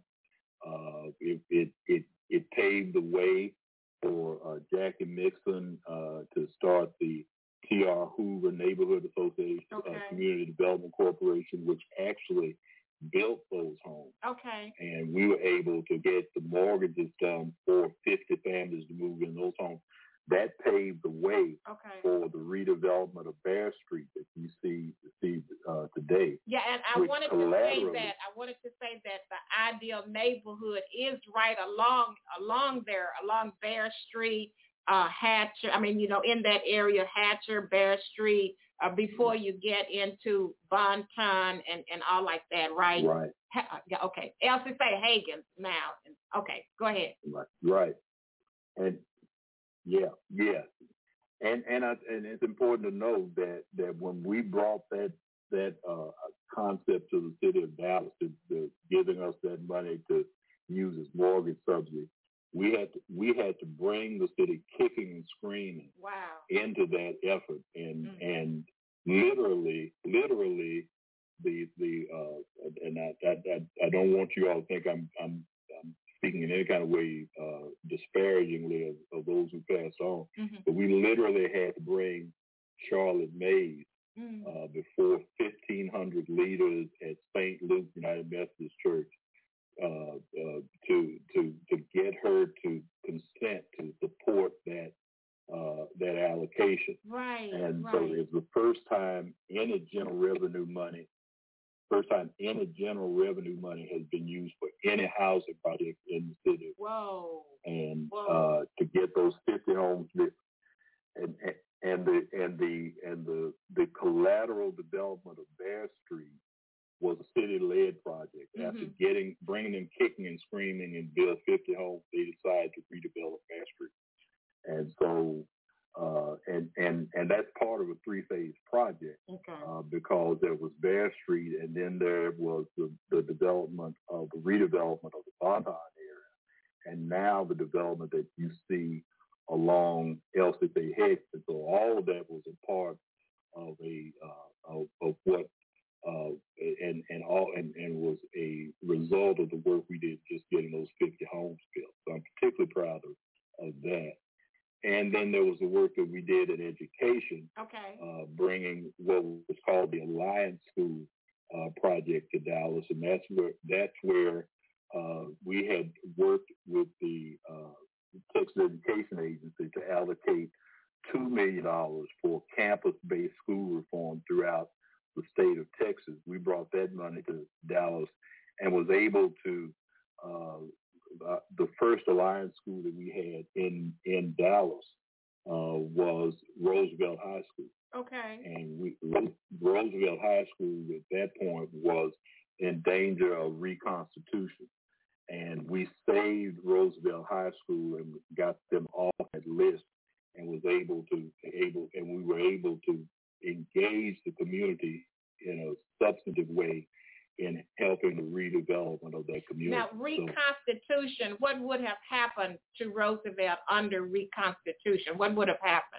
It paved the way for Jackie Mixon to start the T.R. Hoover Neighborhood Association, Community Development Corporation, which actually built those homes. Okay. And we were able to get the mortgages done for 50 families to move in those homes. That paved the way for the redevelopment of Bear Street that you see today. Yeah, and I wanted to say that the ideal neighborhood is right along there, along Bear Street, Hatcher. I mean, in that area, Hatcher, Bear Street, before you get into Bonton and all like that, right? Right. Okay. Elsie say Hagen now. Okay, go ahead. Right. And yeah. And it's important to know that when we brought that concept to the city of Dallas, giving us that money to use as mortgage subsidy, we had to bring the city kicking and screaming into that effort, and literally the and I don't want you all to think I'm speaking in any kind of way disparagingly of those who passed on, but we literally had to bring Charlotte Mays before 1,500 leaders at St. Luke United Methodist Church to get her to consent to support that allocation. Right. And so it's the first time any general revenue money has been used for any housing project in the city. Whoa. And to get those 50 homes and the collateral development of Bear Street was a city-led project. After bringing them kicking and screaming and build 50 homes, they decided to redevelop Bear Street. And so, and that's part of a three-phase project, because there was Bear Street, and then there was the redevelopment of the Bonton area, and now the development that you see along Elsie J. Hicks. And so all of that was a part of what and was a result of the work we did just getting those 50 homes built. So I'm particularly proud of that. And then there was the work that we did in education, bringing what was called the Alliance School project to Dallas, and that's where we had worked with the Texas Education Agency to allocate $2 million for campus-based school reform throughout the state of Texas. We brought that money to Dallas and was able to, the first Alliance school that we had in Dallas was Roosevelt High School. Okay. And Roosevelt High School at that point was in danger of reconstitution. And we saved Roosevelt High School and got them off that list, and we were able to engage the community in a substantive way in helping the redevelopment of that community. Now, reconstitution, what would have happened to Roosevelt under reconstitution? What would have happened?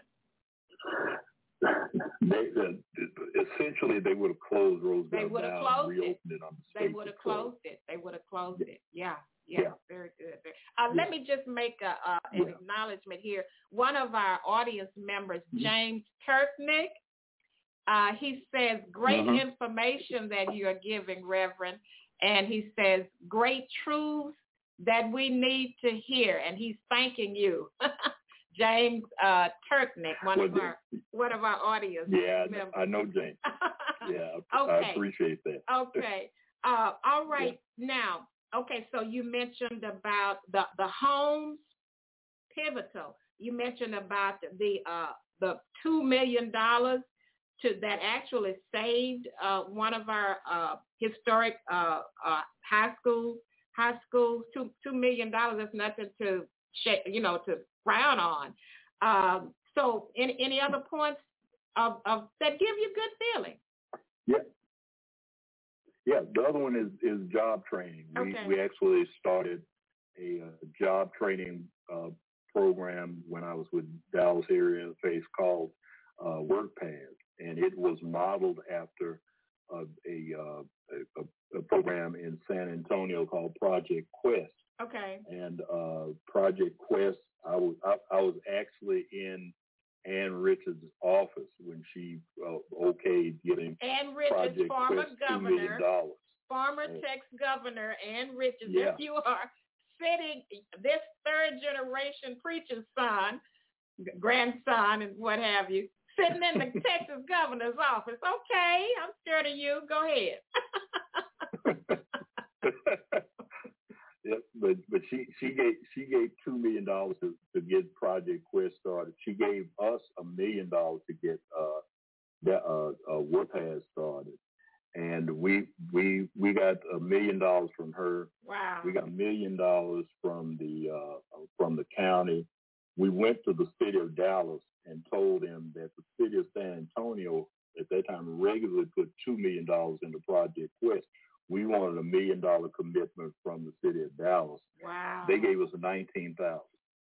Essentially, they would have closed Roosevelt They would have down closed and reopened it on the state. They would have closed it. They would have closed it. Yeah. Very good. Let me just make an acknowledgement here. One of our audience members, James Kirknick, he says, great information that you are giving, Reverend. And he says, great truths that we need to hear. And he's thanking you. James Kirknick, one of our audience members. I know James. Yeah, okay. I appreciate that. Okay. All right. Yeah. Now, okay, so you mentioned about the homes, pivotal. You mentioned about the $2 million that actually saved one of our historic high schools. $2 million is nothing to to frown on. So, any other points of that give you good feeling? Yeah. The other one is job training. We actually started a job training program when I was with Dallas Area Interface called WorkPath, and it was modeled after a program in San Antonio called Project Quest. Okay. And Project Quest, I was actually in Ann Richards' office when she okayed getting Ann Richards, Project former Quest governor, $2 million. Former Texas governor Ann Richards. Yeah. If you are sitting, this third generation preacher's son, grandson, and what have you, sitting in the Texas governor's office. Okay, I'm scared of you. Go ahead. Yeah, but she gave $2 million to get Project Quest started. She gave us $1 million to get WorkPath started, and we got $1 million from her. Wow. We got $1 million from the county. We went to the city of Dallas and told them that the city of San Antonio at that time regularly put $2 million into Project Quest. We wanted $1 million commitment from the city of Dallas. Wow. They gave us $19,000,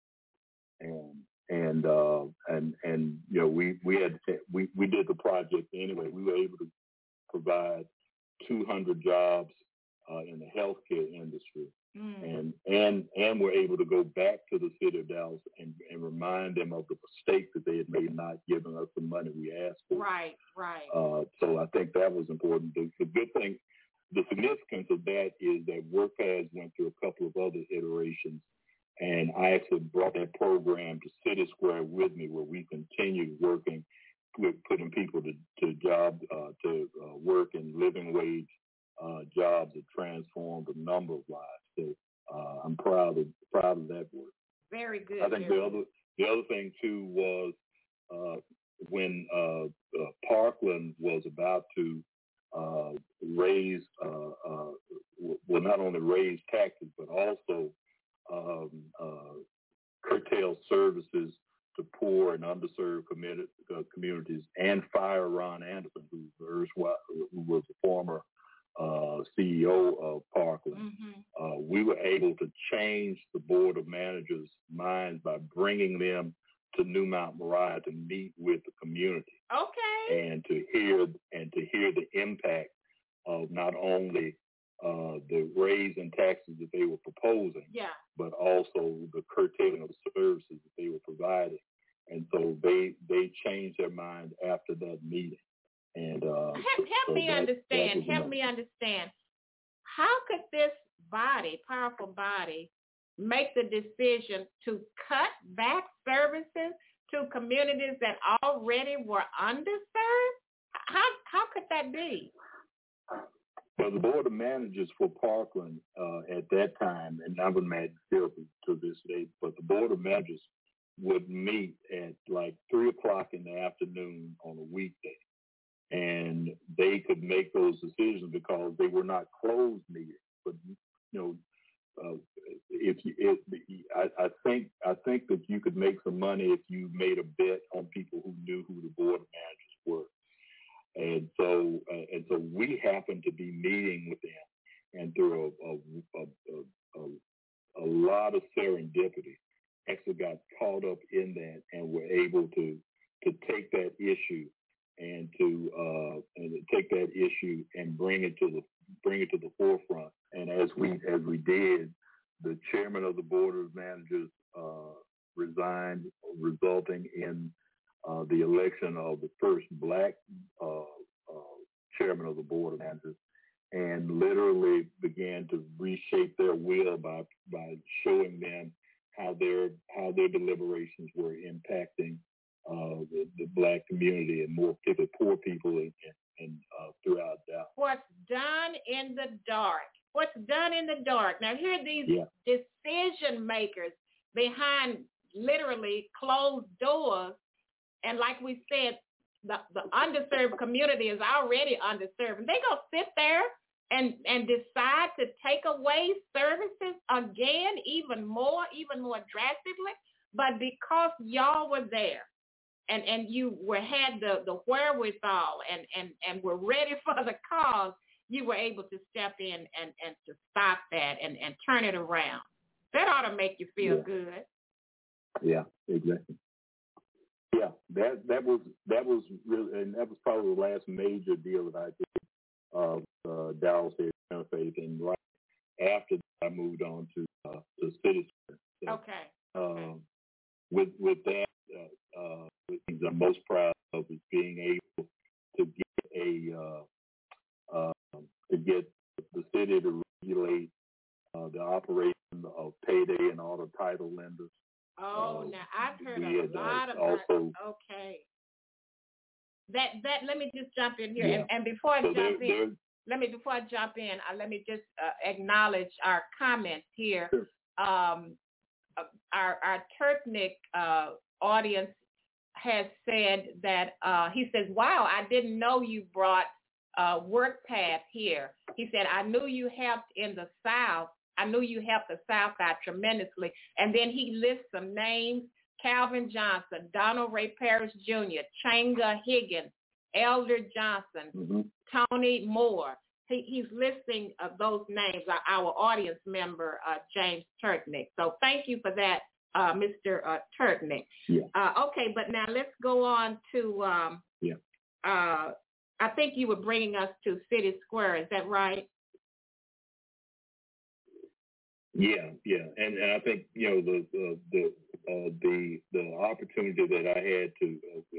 and we did the project anyway. We were able to provide 200 jobs in the healthcare industry, and we're able to go back to the city of Dallas and remind them of the mistake that they had made not giving us the money we asked for. Right. So I think that was important. The good thing. The significance of that is that WorkPath went through a couple of other iterations, and I actually brought that program to City Square with me, where we continued working with putting people to work in living wage jobs that transformed a number of lives. So I'm proud of that work. Very good. I think the other thing too was when Parkland was about to raise, not only raise taxes, but also curtail services to poor and underserved communities, and fire Ron Anderson, who was the former CEO of Parkland. We were able to change the board of managers' minds by bringing them to New Mount Moriah to meet with the community. Okay. And to hear the impact of not only the raise in taxes that they were proposing, but also the curtailing of services that they were providing. And so they changed their mind after that meeting. And help me understand. How could this powerful body, make the decision to cut back services to communities that already were underserved? How could that be? Well, the board of managers for Parkland at that time, and I would imagine still to this day, but the board of managers would meet at like 3:00 in the afternoon on a weekday, and they could make those decisions because they were not closed meetings. But I think that you could make some money if you made a bet on people who knew who the board of managers were. And so we happened to be meeting with them, and through a lot of serendipity, actually got caught up in that, and were able to take that issue and to take that issue and bring it to the forefront. And as we did, the chairman of the board of managers resigned, resulting in the election of the first black chairman of the board of managers, and literally began to reshape their will by showing them how their deliberations were impacting the black community, and more particularly poor people and throughout Dallas. What's done in the dark. What's done in the dark. Now here are these decision makers behind literally closed doors. And like we said, the underserved community is already underserved. And they go sit there and decide to take away services again, even more drastically. But because y'all were there and you had the wherewithal and were ready for the cause, you were able to step in and to stop that and turn it around. That ought to make you feel good. Yeah, exactly. Yeah, that was really, and that was probably the last major deal that I did of Dallas Interfaith, and right after that, I moved on to City Square. So, okay. With that, the things I'm most proud of is being able to get the city to regulate the operation of payday and auto title lenders. Oh, now I've heard a lot about okay. That let me just jump in here, and before I jump in, let me just acknowledge our comments here. Sure. Our Turtnick audience has said that he says, "Wow, I didn't know you brought WorkPath here." He said, "I knew you helped in the South. I knew you helped the South out tremendously." And then he lists some names: Calvin Johnson, Donald Ray Parrish Jr., Changa Higgins, Elder Johnson, Tony Moore. He's listing those names, our audience member, James Turtnick. So thank you for that, Mr. Turtnick. Yeah. Okay, but now let's go on to, I think you were bringing us to City Square. Is that right? Yeah, and I think the opportunity that I had to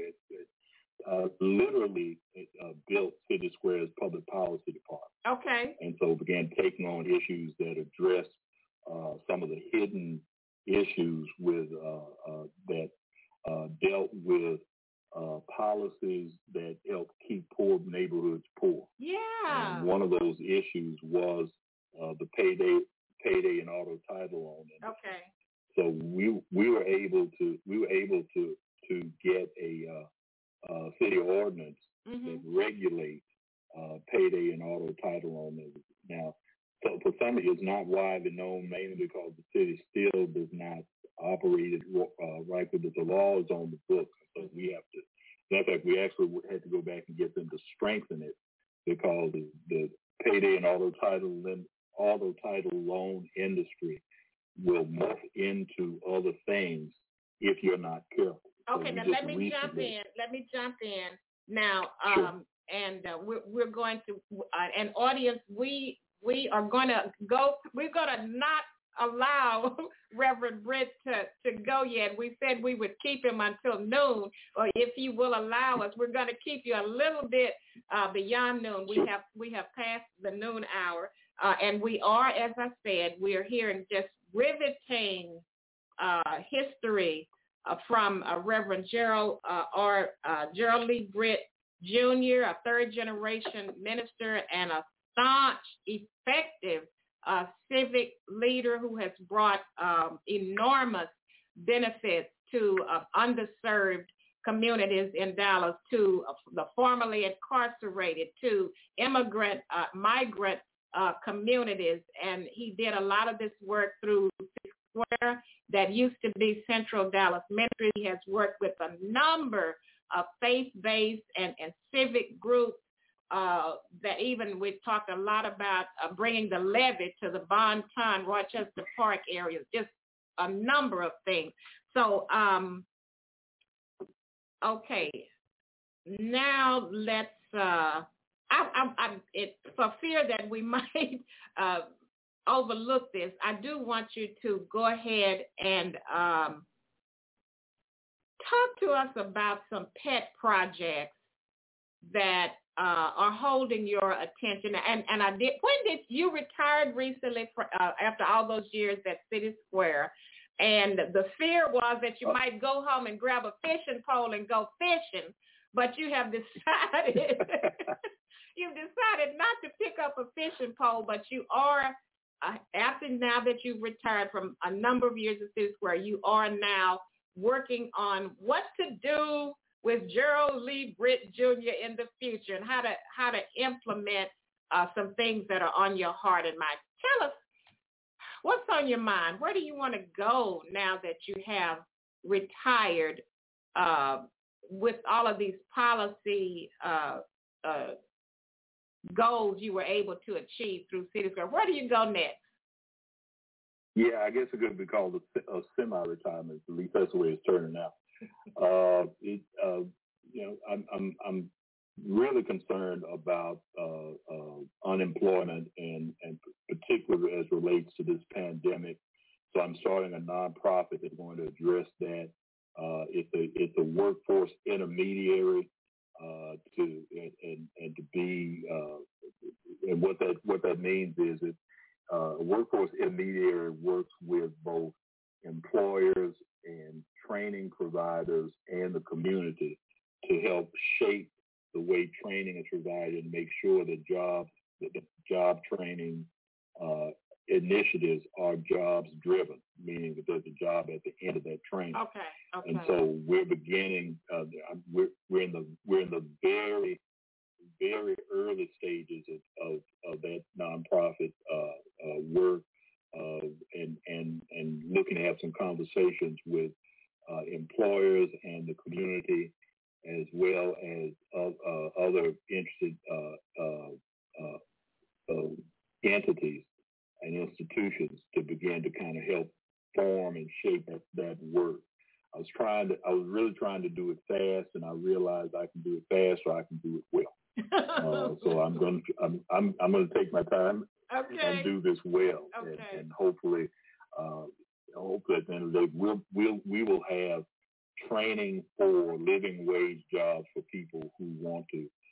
literally built City Square's public policy department. Okay. And so began taking on issues that address some of the hidden issues with that dealt with policies that help keep poor neighborhoods poor. Yeah. And one of those issues was the payday and auto title loan industry. Okay. So we were able to get a city ordinance that regulates payday and auto title loan industry. Now, so for some it's not widely known, mainly because the city still does not operate it right, but the law is on the books. So we have to. In fact, we actually had to go back and get them to strengthen it, because the payday and auto title loan industry will morph into other things if you're not careful. Okay, so now let me jump in. Now, sure. And we're going to, an audience, we are going to go, we're going to not allow Reverend Britt to go yet. We said we would keep him until noon, or if you will allow us, we're going to keep you a little bit beyond noon. Sure. We have passed the noon hour, and we are, as I said, we are hearing just riveting history from Reverend Gerald Lee Britt Jr., a third-generation minister and a staunch, effective civic leader who has brought enormous benefits to underserved communities in Dallas, to the formerly incarcerated, to immigrant, migrant communities. And he did a lot of this work through Square that used to be Central Dallas Ministry. He has worked with a number of faith-based and civic groups that even we've talked a lot about bringing the levee to the Bonton, Rochester Park areas, just a number of things. So, okay, now let's, for fear that we might overlook this, I do want you to go ahead and talk to us about some pet projects that are holding your attention. And I did. When did you retired recently after all those years at City Square? And the fear was that you might go home and grab a fishing pole and go fishing, but you have decided not to pick up a fishing pole, but you are, after now that you've retired from a number of years at City Square, you are now working on what to do with Gerald Lee Britt Jr. in the future and how to implement some things that are on your heart and mind. Tell us, what's on your mind? Where do you want to go now that you have retired with all of these policy goals you were able to achieve through City Square? Where do you go next? Yeah, I guess it could be called a semi-retirement. At least that's the way it's turning out. I'm really concerned about unemployment and particularly as relates to this pandemic. So I'm starting a nonprofit that's going to address that. It's a workforce intermediary to be and what that means is a workforce intermediary works with both employers and training providers and the community to help shape the way training is provided and make sure that the job training initiatives are jobs driven, meaning that there's a job at the end of that training. Okay. And so we're beginning. We're in the very, very early stages of that nonprofit work, and looking to have some conversations with employers and the community, as well as other interested entities and institutions to begin to kind of help form and shape that work. I was really trying to do it fast, and I realized I can do it fast or I can do it well. So I'm going to take my time and do this well, and hopefully at the end of the day, we will have training for living wage jobs for people who want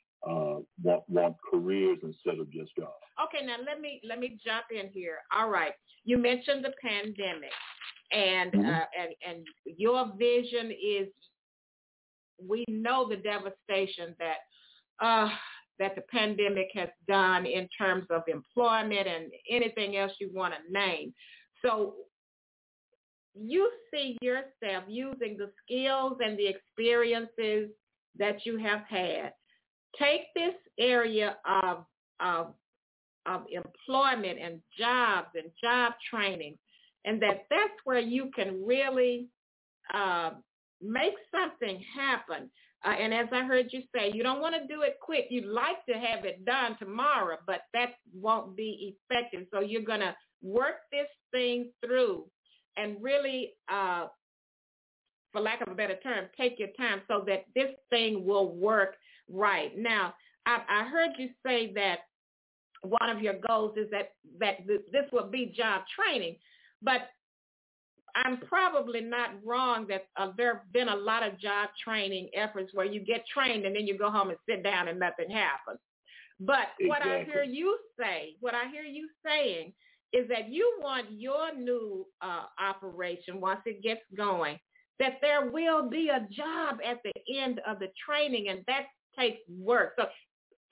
careers instead of just jobs. Okay, now let me jump in here. All right, you mentioned the pandemic, and and your vision is, we know the devastation that the pandemic has done in terms of employment and anything else you want to name. So you see yourself using the skills and the experiences that you have had. Take this area of employment and jobs and job training, and that's where you can really make something happen. And as I heard you say, you don't want to do it quick. You'd like to have it done tomorrow, but that won't be effective. So you're going to work this thing through and really, for lack of a better term, take your time so that this thing will work right. Now, I heard you say that one of your goals is that this will be job training, but I'm probably not wrong that there have been a lot of job training efforts where you get trained and then you go home and sit down and nothing happens. But exactly. What I hear you saying is that you want your new operation, once it gets going, that there will be a job at the end of the training, and that takes work. So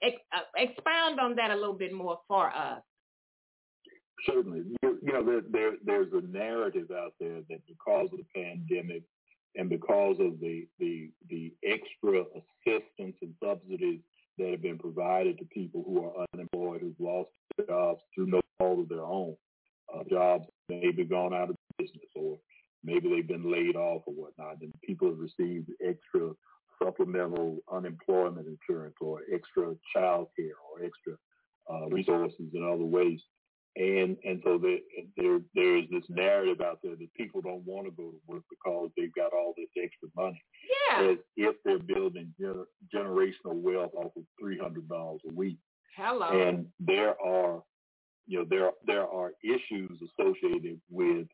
expound on that a little bit more for us. Certainly. There's a narrative out there that because of the pandemic and because of the extra assistance and subsidies that have been provided to people who are unemployed, who've lost their jobs through no fault of their own, jobs maybe gone out of business or maybe they've been laid off or whatnot, and people have received extra supplemental unemployment insurance or extra child care or extra resources in other ways. And so there is this narrative out there that people don't want to go to work because they've got all this extra money. Yeah. As if they're building generational wealth off of $300 a week. Hello. And there are issues associated with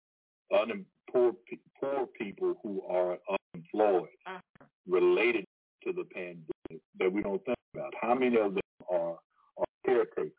poor people who are unemployed related to the pandemic that we don't think about. How many of them are caretakers?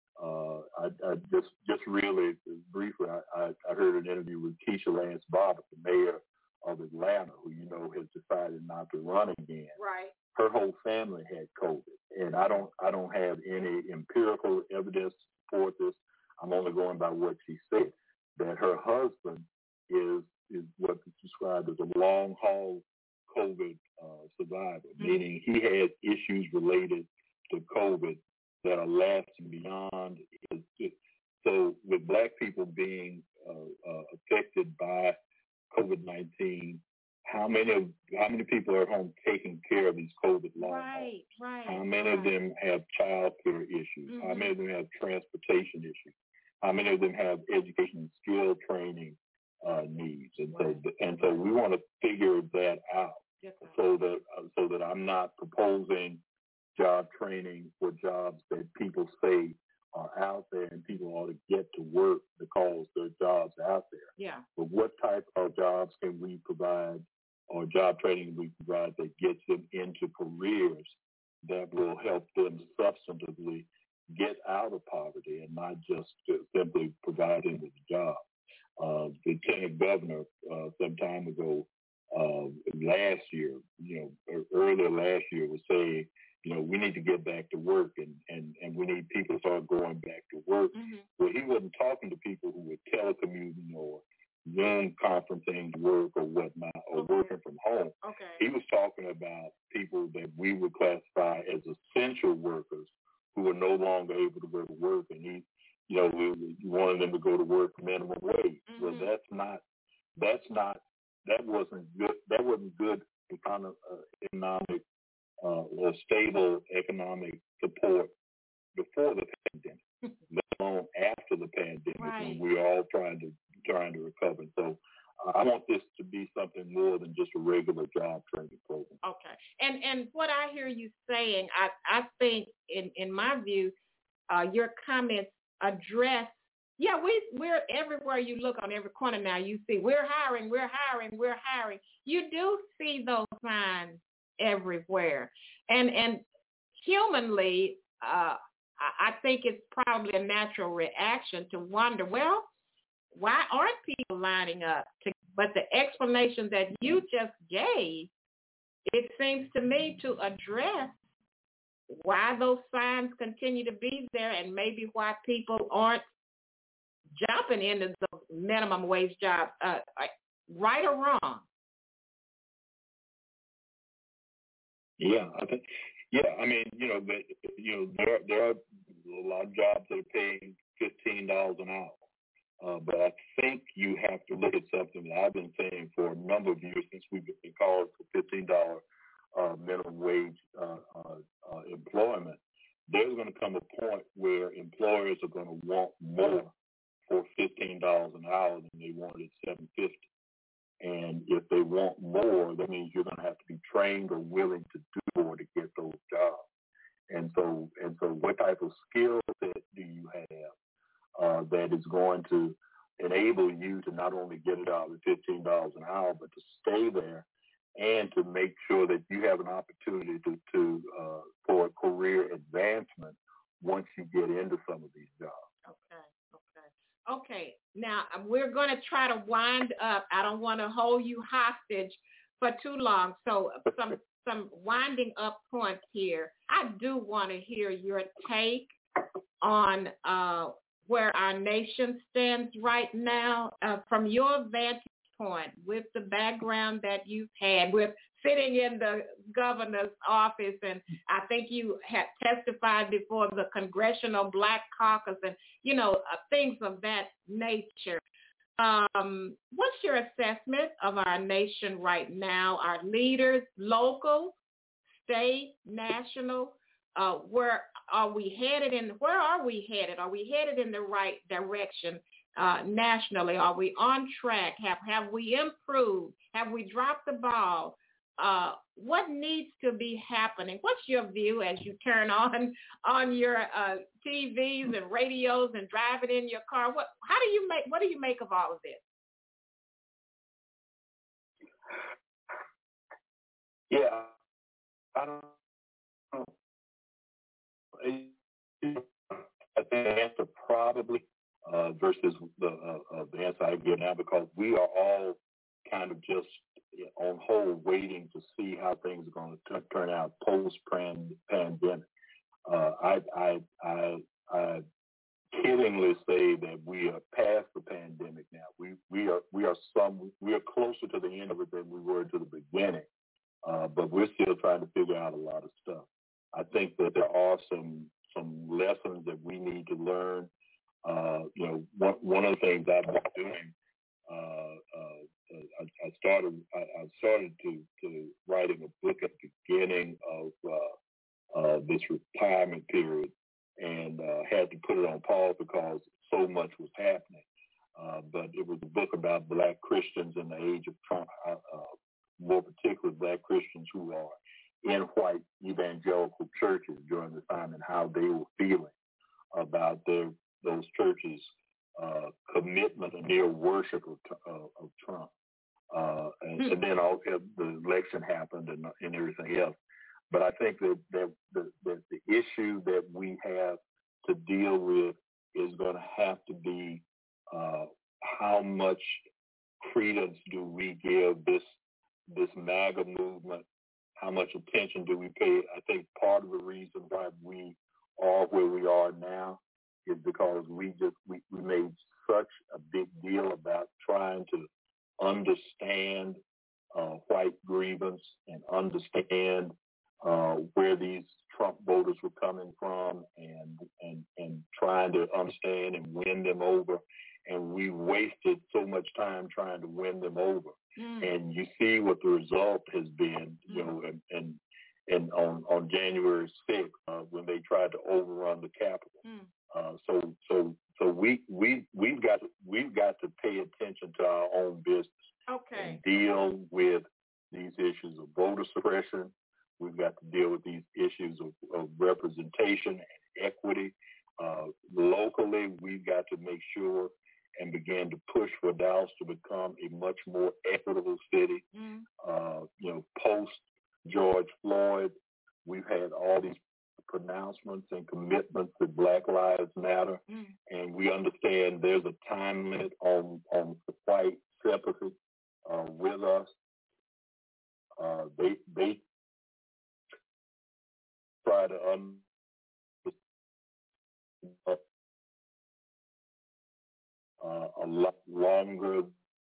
I just really briefly, I heard an interview with Keisha Lance Bobbitt, the mayor of Atlanta, who has decided not to run again. Right. Her whole family had COVID, and I don't have any empirical evidence to support this. I'm only going by what she said. That her husband is what's described as a long haul COVID survivor, meaning he had issues related to COVID that are lasting beyond his. So with Black people being affected by COVID-19, how many people are at home taking care of these COVID long hauls? Right. How many of them have child care issues? How many of them have transportation issues? How many of them have education and skill training needs? And so we want to figure that out so that I'm not proposing job training for jobs that people say are out there and people ought to get to work because there are jobs out there. Yeah. But what type of jobs can we provide or job training we provide that gets them into careers that will help them substantively get out of poverty and not just simply provide them with a job? The lieutenant governor some time ago, last year, earlier last year, was saying, we need to get back to work and we need people to start going back to work. Well, he wasn't talking to people who were telecommuting or Zoom conferencing work or whatnot, or working from home. Okay. He was talking about people that we would classify as essential workers who are no longer able to go to work, and he wanted them to go to work for minimum wage. Well, that wasn't good economic or stable economic support before the pandemic, let alone after the pandemic, when we're all trying to recover. So I want this to be something more than just a regular job training program. Okay. And what I hear you saying, I think in my view, your comments address, we're everywhere you look, on every corner now, you see we're hiring. You do see those signs everywhere. And humanly, I think it's probably a natural reaction to wonder, well, why aren't people lining up? But the explanation that you just gave, it seems to me to address why those signs continue to be there and maybe why people aren't jumping into those minimum wage jobs, right or wrong. Yeah, I think. Yeah, I mean, there are a lot of jobs that are paying $15 an hour, but I think you have to look at something that I've been saying for a number of years since we've been calling for $15 minimum wage employment. There's going to come a point where employers are going to want more for $15 an hour than they wanted at $7.50. And if they want more, that means you're going to have to be trained or willing to do more to get those jobs. And so what type of skill set do you have that is going to enable you to not only get it out at $15 an hour, but to stay there and to make sure that you have an opportunity to for a career advancement once you get into some of these jobs. Okay. Now, we're going to try to wind up. I don't want to hold you hostage for too long. So some winding up points here. I do want to hear your take on where our nation stands right now from your vantage point, with the background that you've had, with sitting in the governor's office, and I think you had testified before the Congressional Black Caucus and, things of that nature. What's your assessment of our nation right now, our leaders, local, state, national? Where are we headed? Are we headed in the right direction nationally? Are we on track? Have we improved? Have we dropped the ball? What needs to be happening? What's your view as you turn on your TVs and radios and drive it in your car? What do you make of all of this? Yeah, I don't know. I think the answer probably versus the answer I give now, because we are all kind of just on hold waiting to see how things are going to turn out post-pandemic. I kiddingly say that we are past the pandemic now. We are closer to the end of it than we were to the beginning, but we're still trying to figure out a lot of stuff. I think that there are some lessons that we need to learn. One of the things I've been doing, I started to writing a book at the beginning of this retirement period, and had to put it on pause because so much was happening. But it was a book about Black Christians in the age of Trump, more particularly Black Christians who are in white evangelical churches during the time, and how they were feeling about those churches' commitment and their worship of Trump. And then all the election happened and everything else. But I think that the issue that we have to deal with is going to have to be how much credence do we give this MAGA movement? How much attention do we pay? I think part of the reason why we are where we are now is because we made such a big deal about trying to understand white grievance and understand where these Trump voters were coming from, and trying to understand and win them over. And we wasted so much time trying to win them over. And you see what the result has been, and on January 6th, when they tried to overrun the Capitol. So we've got to pay attention to our own business. Okay. And deal with these issues of voter suppression. We've got to deal with these issues of representation and equity. Locally, we've got to make sure and begin to push for Dallas to become a much more equitable city. Post George Floyd, we've had all these pronouncements and commitments that Black Lives Matter, and we understand there's a time limit on white sympathy with us. They try to a lot longer.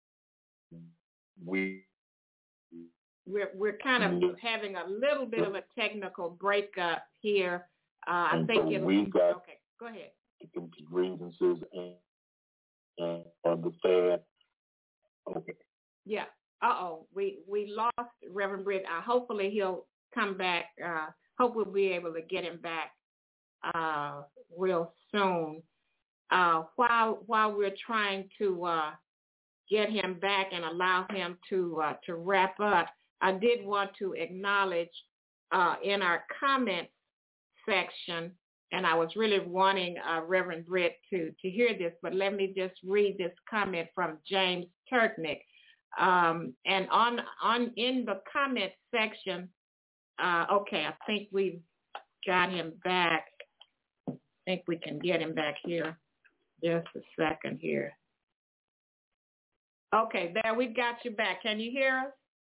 We're kind of having a little bit of a technical breakup here. I think we've got okay. Go ahead. Grievances and understand. Okay. Yeah. We lost Reverend Britt. Hopefully he'll come back. Hope we'll be able to get him back real soon. While we're trying to get him back and allow him to wrap up, I did want to acknowledge in our comment section, and I was really wanting Reverend Britt to hear this, but let me just read this comment from James Turknick. And on in the comment section, okay, I think we've got him back. I think we can get him back here. Just a second here. Okay, there, we've got you back. Can you hear us?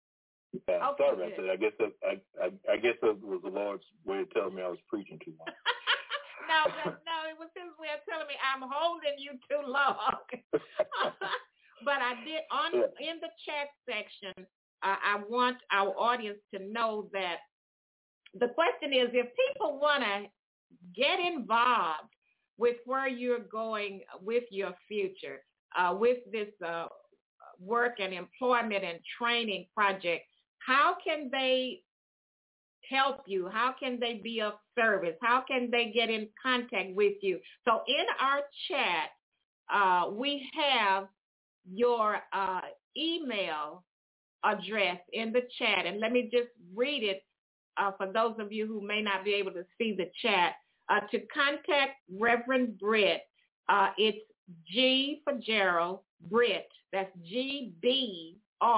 Yeah, Okay, sorry about that. I guess that was the Lord's way of telling me I was preaching too much. No, it was his way of telling me I'm holding you too long. But I did in the chat section. I want our audience to know that the question is, if people want to get involved with where you're going with your future, with this work and employment and training project, how can they help you? How can they be of service? How can they get in contact with you? So in our chat, we have your email address in the chat. And let me just read it for those of you who may not be able to see the chat. To contact Reverend Britt, it's G for Gerald, Britt, that's GBRITT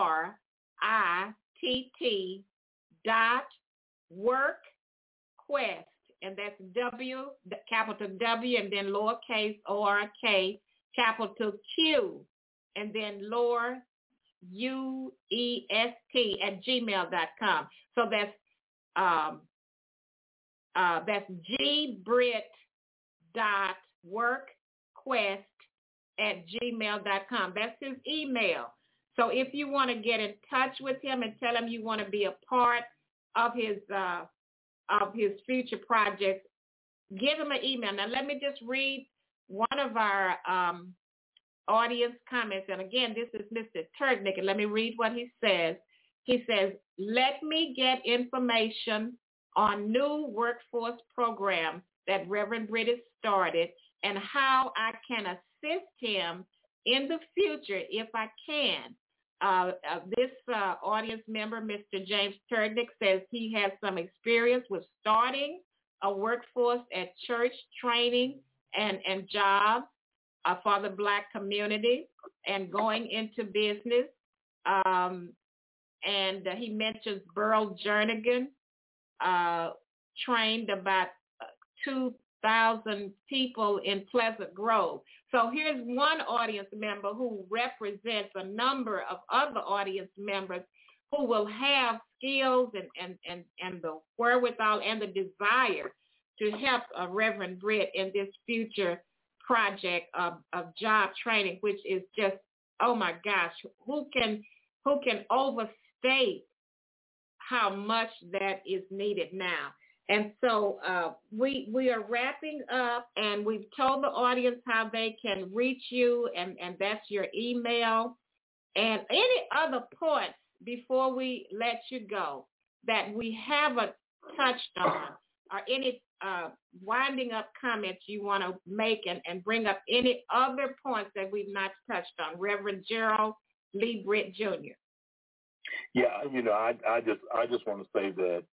.workquest, and that's W, capital W, and then lowercase ORK, capital Q, and then lower UEST at gmail.com. So that's GBritt.workquest at gmail.com. That's his email. So if you want to get in touch with him and tell him you want to be a part of his future projects, give him an email. Now let me just read one of our audience comments. And again, this is Mr. Turknick, and let me read what he says. He says, let me get information on new workforce programs that Reverend Britt has started and how I can assist him in the future if I can. This audience member, Mr. James Turknick, says he has some experience with starting a workforce at church training and jobs for the Black community and going into business. And he mentions Burl Jernigan, trained about 2,000 people in Pleasant Grove. So here's one audience member who represents a number of other audience members who will have skills and the wherewithal and the desire to help Reverend Britt in this future project of job training, which is just, oh my gosh, who can overstate how much that is needed now. And so we are wrapping up, and we've told the audience how they can reach you, and that's your email. And any other points before we let you go that we haven't touched on, or any winding up comments you want to make and bring up any other points that we've not touched on, Reverend Gerald Lee Britt Jr. Yeah, I just want to say that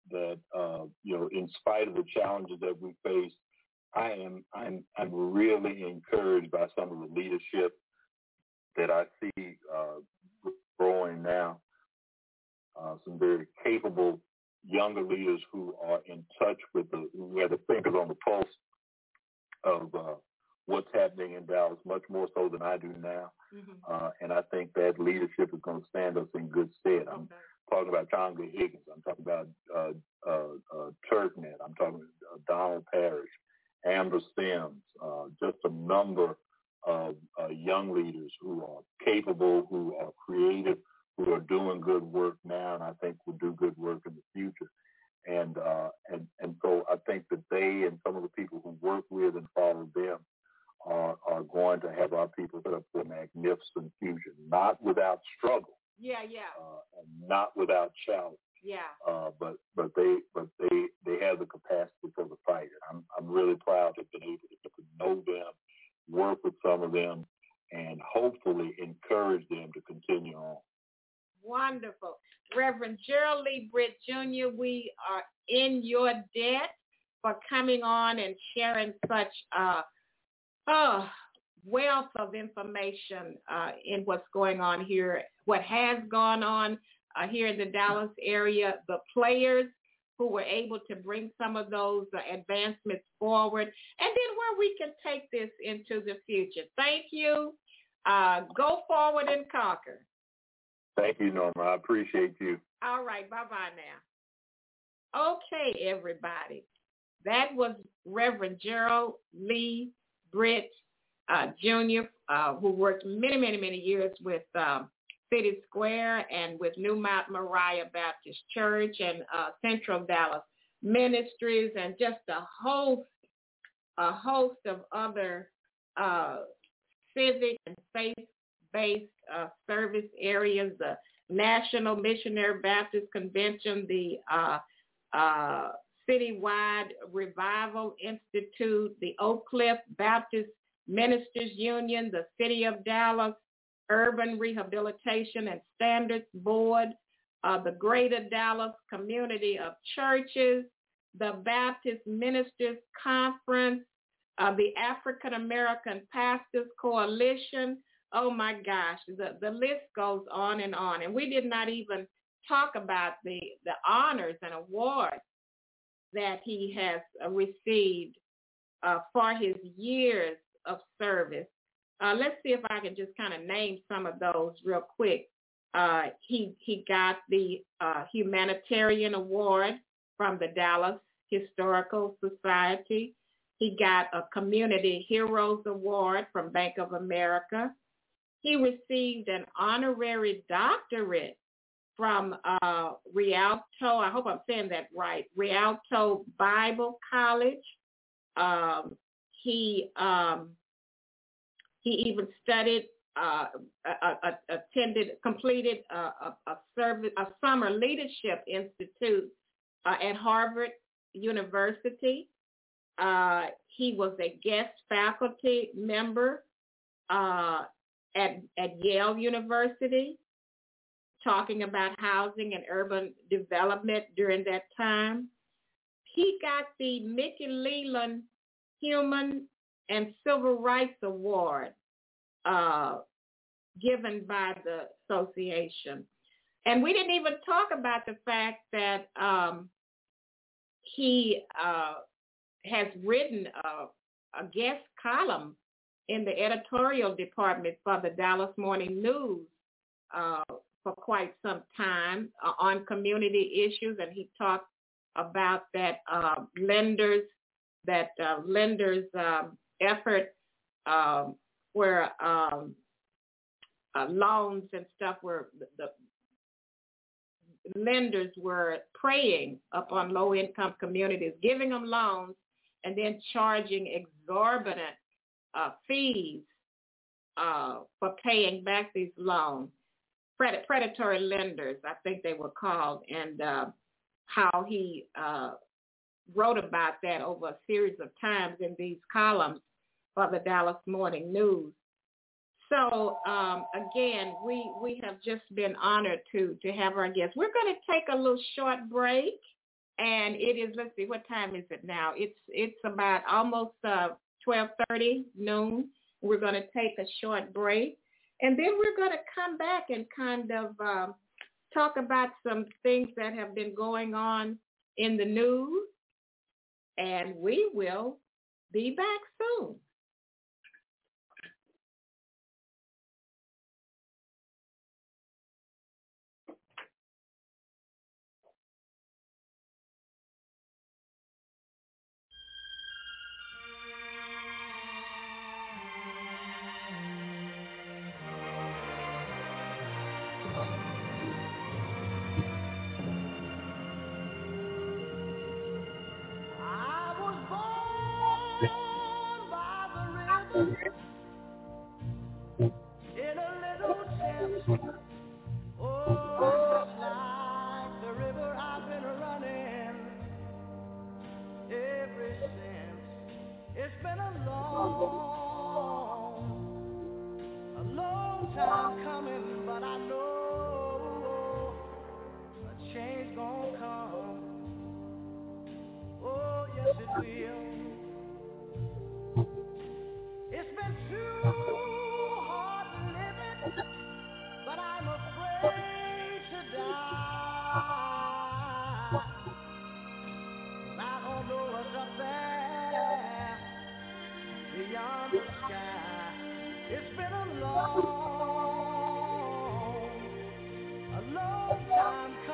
in spite of the challenges that we face, I'm really encouraged by some of the leadership that I see growing now. Some very capable younger leaders who are in touch with who have the fingers on the pulse of what's happening in Dallas, much more so than I do now. Mm-hmm. And I think that leadership is going to stand us in good stead. I'm talking about Tonga Higgins. I'm talking about Turknet. I'm talking about Donald Parrish, Amber Sims, just a number of young leaders who are capable, who are creative, who are doing good work now, and I think will do good work in the future. And so I think that they and some of the people who work with and follow them are going to have our people set up for a magnificent future, not without struggle. Yeah. And not without challenge. Yeah. But they have the capacity for the fight. And I'm really proud to have been able to know them, work with some of them, and hopefully encourage them to continue on. Wonderful. Reverend Gerald Lee Britt Jr., we are in your debt for coming on and sharing such wealth of information in what's going on here, what has gone on here in the Dallas area, the players who were able to bring some of those advancements forward, and then where we can take this into the future. Thank you. Go forward and conquer. Thank you, Norma. I appreciate you. All right. Bye-bye now. Okay, everybody. That was Reverend Gerald Lee Britt Jr., who worked many, many, many years with City Square and with New Mount Moriah Baptist Church and Central Dallas Ministries, and just a host of other civic and faith-based service areas, the National Missionary Baptist Convention, the Citywide Revival Institute, the Oak Cliff Baptist Ministers Union, the City of Dallas Urban Rehabilitation and Standards Board, the Greater Dallas Community of Churches, the Baptist Ministers Conference, the African American Pastors Coalition. Oh my gosh, the list goes on. And we did not even talk about the honors and awards that he has received for his years of service. Let's see if I can just kind of name some of those real quick. He got the Humanitarian Award from the Dallas Historical Society. He got a Community Heroes Award from Bank of America. He received an honorary doctorate from Rialto, I hope I'm saying that right, Rialto Bible College. He even studied, completed a summer leadership institute at Harvard University. He was a guest faculty member at Yale University, talking about housing and urban development during that time. He got the Mickey Leland Human and Civil Rights Award given by the association. And we didn't even talk about the fact that he has written a guest column in the editorial department for the Dallas Morning News for quite some time on community issues, and he talked about that lenders' effort where loans and stuff were the lenders were preying upon low-income communities, giving them loans and then charging exorbitant fees for paying back these loans. Predatory lenders, I think they were called, and how he wrote about that over a series of times in these columns for the Dallas Morning News. So again, we have just been honored to have our guests. We're going to take a little short break, and it is, let's see, what time is it now? It's about almost 12:30 noon. We're going to take a short break, and then we're going to come back and kind of talk about some things that have been going on in the news, and we will be back soon.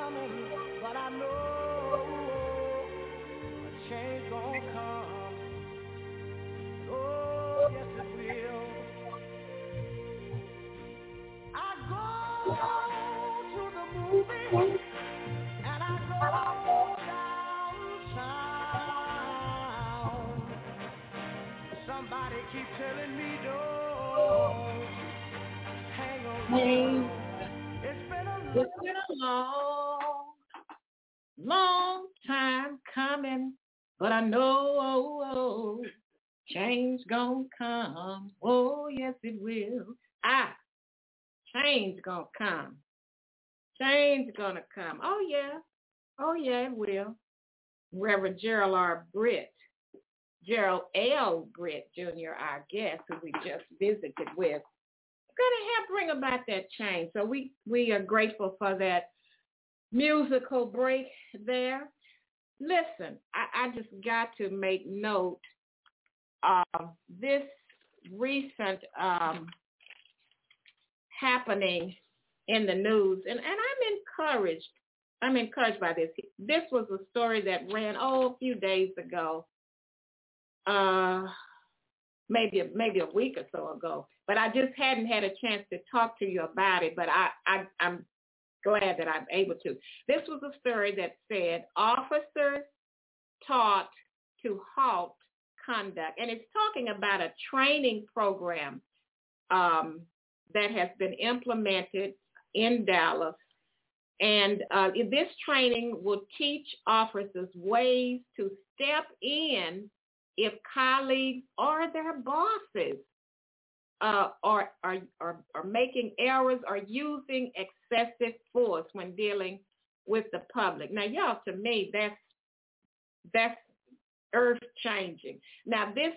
coming, but I know a change gonna come. Oh, yes it will. I go to the movies and I go downtown. Somebody keep telling me don't hang around. It's been a long time coming, but I know change gonna come. Oh, yes, it will. Change gonna come. Change gonna come. Oh, yeah, it will. Reverend Gerald L. Britt Jr., our guest, who we just visited with, going to help bring about that change. So we are grateful for that musical break there. Listen, I just got to make note of this recent happening in the news, and I'm encouraged by this. This was a story that ran a few days ago, maybe a week or so ago, but I just hadn't had a chance to talk to you about it, but I'm glad that I'm able to. This was a story that said officers taught to halt conduct, and it's talking about a training program that has been implemented in Dallas, and this training will teach officers ways to step in if colleagues or their bosses are making errors or using excessive force when dealing with the public. Now, y'all, to me, that's earth changing. Now, this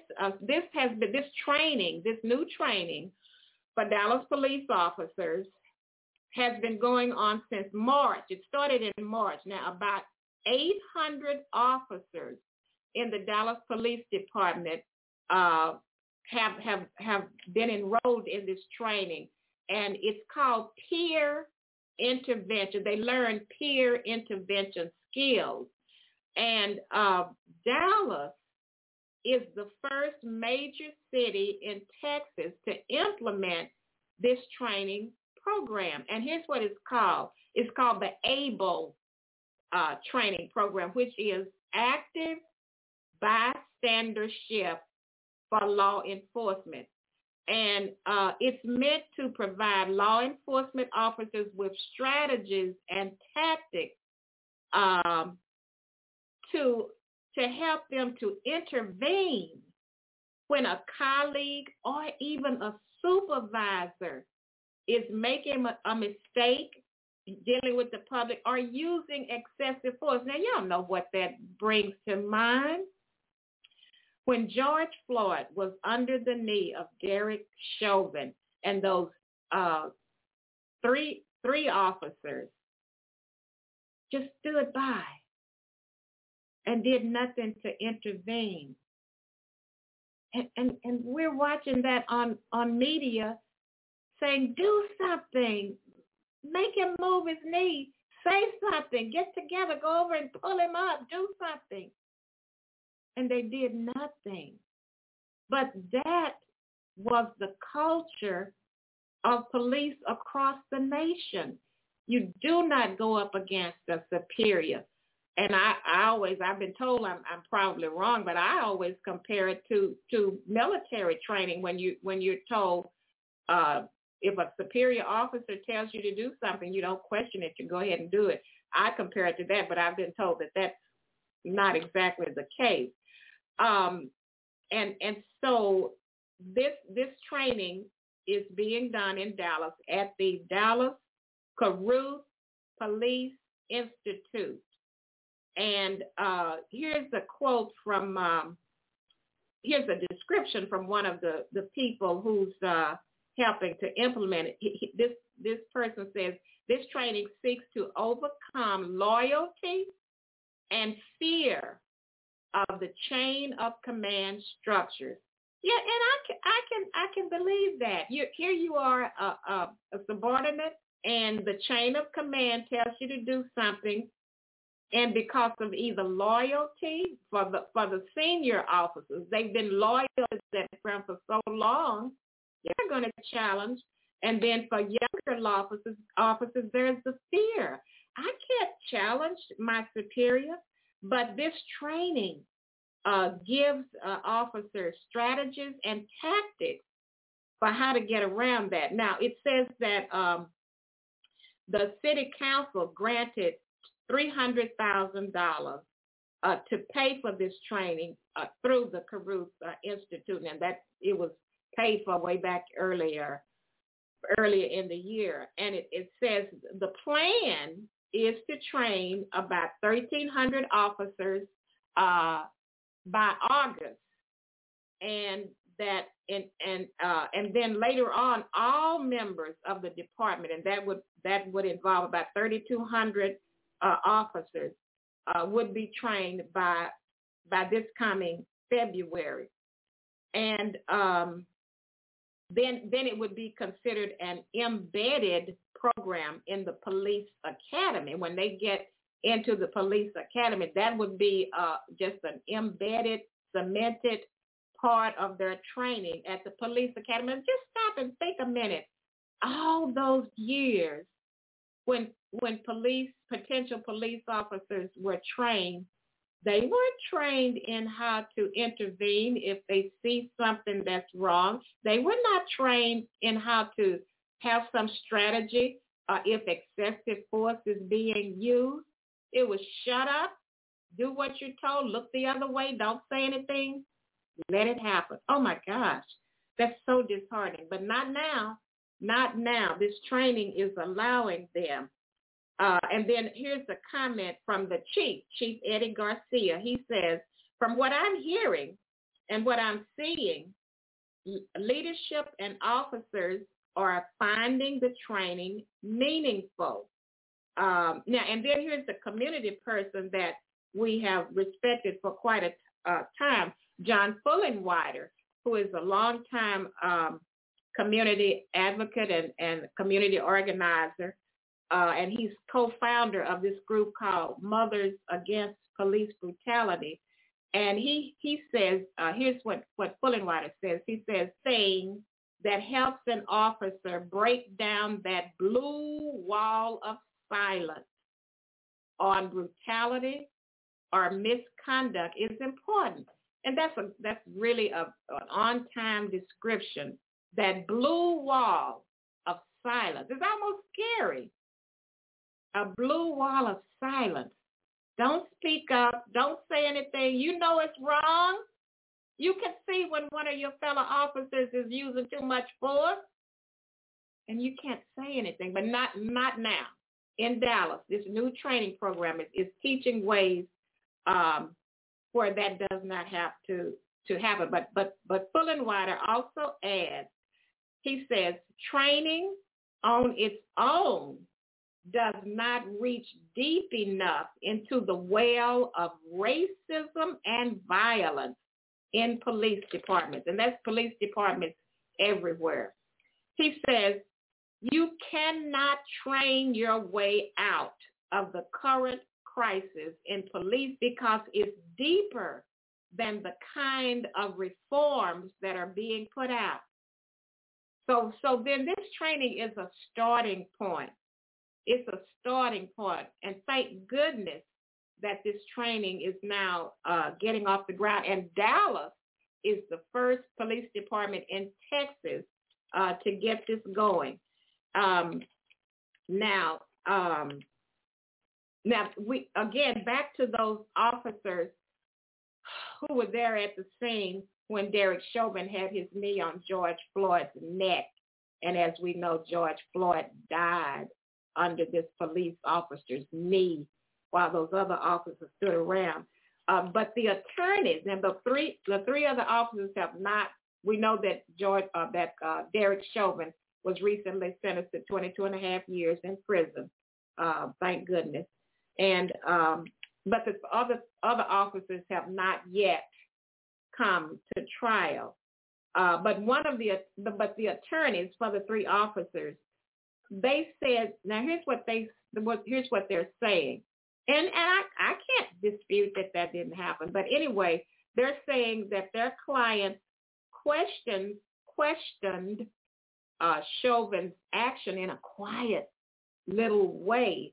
new training for Dallas police officers has been going on since March. It started in March. Now, about 800 officers in the Dallas Police Department have been enrolled in this training, and it's called peer intervention. They learn peer intervention skills, and Dallas is the first major city in Texas to implement this training program. And here's what it's called. It's called the ABLE training program, which is Active Bystandership for Law Enforcement. And it's meant to provide law enforcement officers with strategies and tactics to help them to intervene when a colleague or even a supervisor is making a mistake dealing with the public or using excessive force. Now, y'all know what that brings to mind. When George Floyd was under the knee of Derek Chauvin and those three officers just stood by and did nothing to intervene. And we're watching that on media saying, do something, make him move his knee, say something, get together, go over and pull him up, do something. And they did nothing. But that was the culture of police across the nation. You do not go up against a superior. And I've been told I'm probably wrong, but I always compare it to military training when you're told if a superior officer tells you to do something, you don't question it, you go ahead and do it. I compare it to that, but I've been told that that's not exactly the case. And so this training is being done in Dallas at the Dallas Caruth Police Institute. And here's a quote from, here's a description from one of the people who's helping to implement it. This person says, this training seeks to overcome loyalty and fear of the chain of command structures. Yeah, and I can believe that. Here you are a subordinate, and the chain of command tells you to do something, and because of either loyalty for the senior officers, they've been loyal to that firm for so long, they're going to challenge. And then for younger officers, there's the fear. I can't challenge my superior, but this training gives officers strategies and tactics for how to get around that. Now, it says that the city council granted $300,000 to pay for this training through the Caruth Institute, and that it was paid for way back earlier in the year. And it says the plan is to train about 1,300 officers by August, and that and then later on, all members of the department, and that would involve about 3,200 officers, would be trained by this coming February, and then it would be considered an embedded program in the police academy. When they get into the police academy, that would be just an embedded, cemented part of their training at the police academy. And just stop and think a minute. All those years when potential police officers were trained, they weren't trained in how to intervene if they see something that's wrong. They were not trained in how to have some strategy if excessive force is being used. It was shut up, do what you're told, look the other way, don't say anything, let it happen. Oh my gosh, that's so disheartening. But not now, not now. This training is allowing them. And then here's a comment from the Chief Eddie Garcia. He says, from what I'm hearing and what I'm seeing, leadership and officers are finding the training meaningful. Now, and then here's the community person that we have respected for quite a time, John Fullenwider, who is a longtime community advocate and community organizer. And he's co-founder of this group called Mothers Against Police Brutality. And he says, here's what Fullenwider says. He says, saying that helps an officer break down that blue wall of silence on brutality or misconduct is important. And that's really an on-time description. That blue wall of silence is almost scary. A blue wall of silence. Don't speak up. Don't say anything. You know it's wrong. You can see when one of your fellow officers is using too much force, and you can't say anything. But not now. In Dallas, this new training program is teaching ways where that does not have to happen. But Fullenwider also adds, he says, training on its own does not reach deep enough into the well of racism and violence in police departments. And that's police departments everywhere. He says, you cannot train your way out of the current crisis in police because it's deeper than the kind of reforms that are being put out. So then this training is a starting point. It's a starting point. And thank goodness that this training is now getting off the ground. And Dallas is the first police department in Texas to get this going. Now we again back to those officers who were there at the scene when Derek Chauvin had his knee on George Floyd's neck, and as we know, George Floyd died under this police officer's knee while those other officers stood around. But the attorneys and the three other officers have not. We know that Derek Chauvin was recently sentenced to 22 and a half years in prison. Thank goodness. And but the other officers have not yet come to trial. But the attorneys for the three officers they said, now here's what they're saying. And I can't dispute that didn't happen. But anyway, they're saying that their client questioned Chauvin's action in a quiet little way,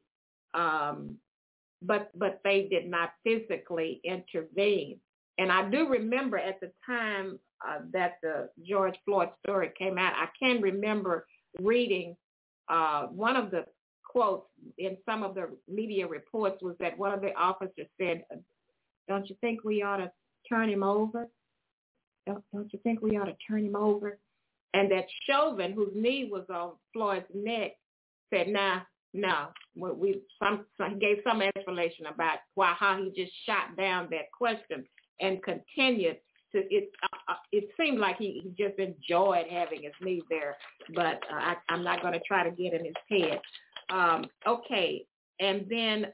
but they did not physically intervene. And I do remember at the time that the George Floyd story came out, I can remember reading one of the quotes in some of the media reports was that one of the officers said, "Don't you think we ought to turn him over? Don't you think we ought to turn him over?" And that Chauvin, whose knee was on Floyd's neck, said, "No." He gave some explanation about how he just shot down that question and continued to. It seemed like he just enjoyed having his knee there, but I'm not going to try to get in his head. Okay, and then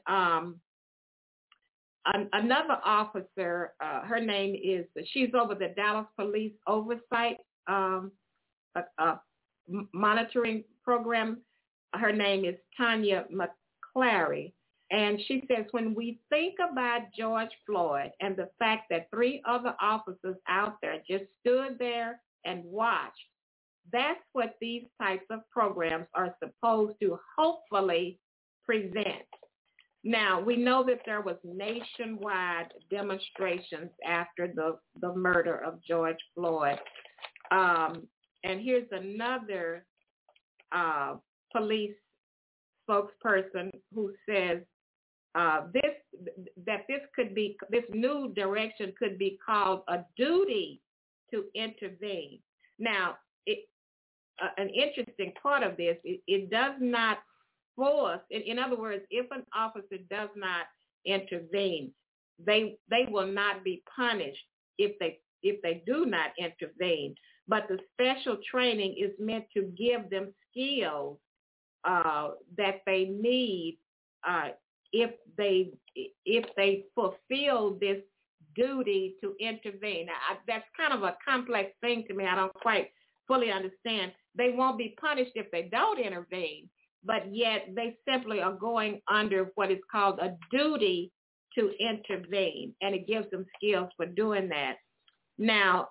another officer, her name is, she's over the Dallas Police Oversight Monitoring Program. Her name is Tanya McClary. And she says, when we think about George Floyd and the fact that 3 other officers out there just stood there and watched, that's what these types of programs are supposed to hopefully present. Now, we know that there was nationwide demonstrations after the murder of George Floyd. And here's another police spokesperson who says this new direction could be called a duty to intervene. Now, an interesting part of this, it does not force. In other words, if an officer does not intervene, they will not be punished if they do not intervene. But the special training is meant to give them skills that they need if they fulfill this duty to intervene. Now, that's kind of a complex thing to me. I don't quite fully understand. They won't be punished if they don't intervene, but yet they simply are going under what is called a duty to intervene, and it gives them skills for doing that. Now,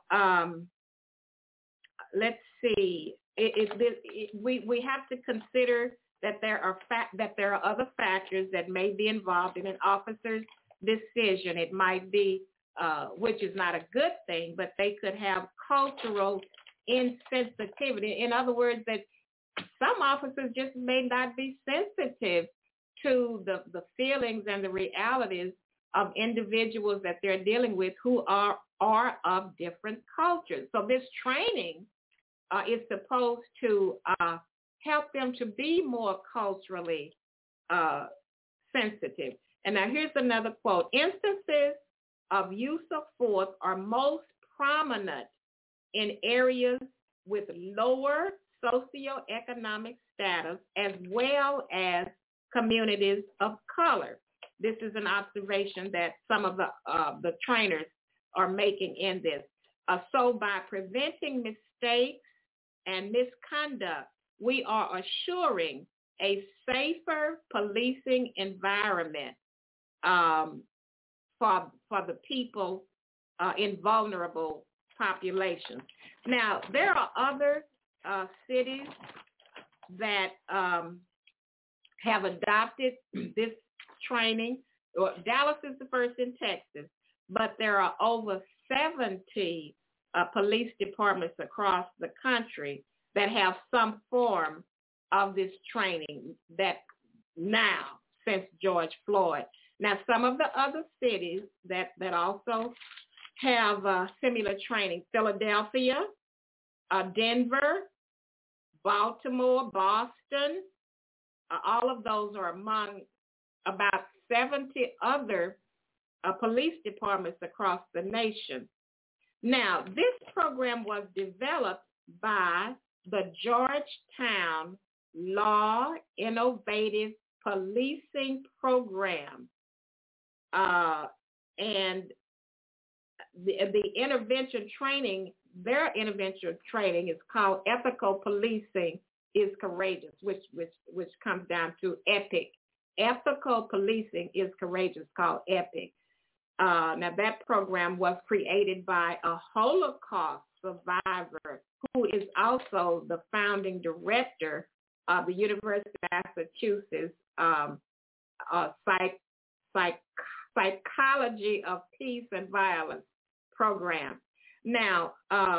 let's see. We have to consider that there are other factors that may be involved in an officer's decision. It might be, which is not a good thing, but they could have cultural insensitivity. In other words, that some officers just may not be sensitive to the feelings and the realities of individuals that they're dealing with who are of different cultures. So this training is supposed to help them to be more culturally sensitive. And now here's another quote. Instances of use of force are most prominent in areas with lower socioeconomic status as well as communities of color. This is an observation that some of the trainers are making in this. So by preventing mistakes and misconduct, we are assuring a safer policing environment for the people in vulnerable populations. Now, there are other cities that have adopted this training. Dallas is the first in Texas, but there are over 70 police departments across the country that have some form of this training that now, since George Floyd. Now, some of the other cities that also have similar training, Philadelphia, Denver, Baltimore, Boston, all of those are among about 70 other police departments across the nation. Now, this program was developed by the Georgetown Law Innovative Policing Program. And the intervention training, their intervention training is called Ethical Policing is courageous, which comes down to EPIC. Ethical policing is courageous, called EPIC. Now that program was created by a Holocaust survivor who is also the founding director of the University of Massachusetts Psychology of Peace and Violence program. Now,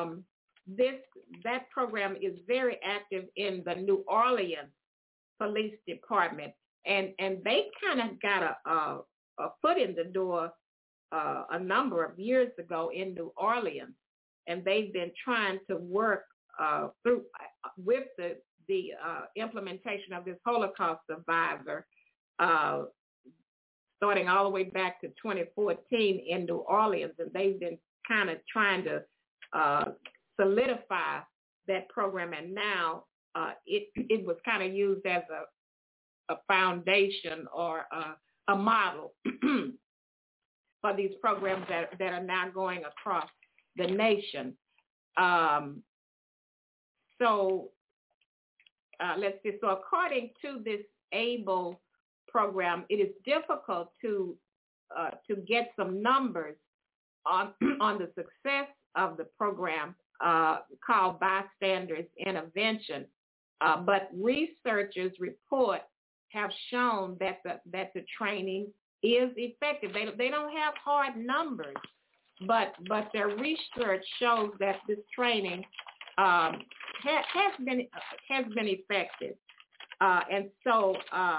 that program is very active in the New Orleans Police Department, and they kind of got a foot in the door a number of years ago in New Orleans, and they've been trying to work through with the implementation of this Holocaust survivor, starting all the way back to 2014 in New Orleans, and they've been kind of trying to solidify that program, and now it was kind of used as a foundation or a model for these programs that are now going across the nation. So let's see. So according to this ABLE program, it is difficult to get some numbers on the success of the program called Bystanders Intervention. But researchers' report have shown that the training is effective. They don't have hard numbers, but their research shows that this training has been effective. And so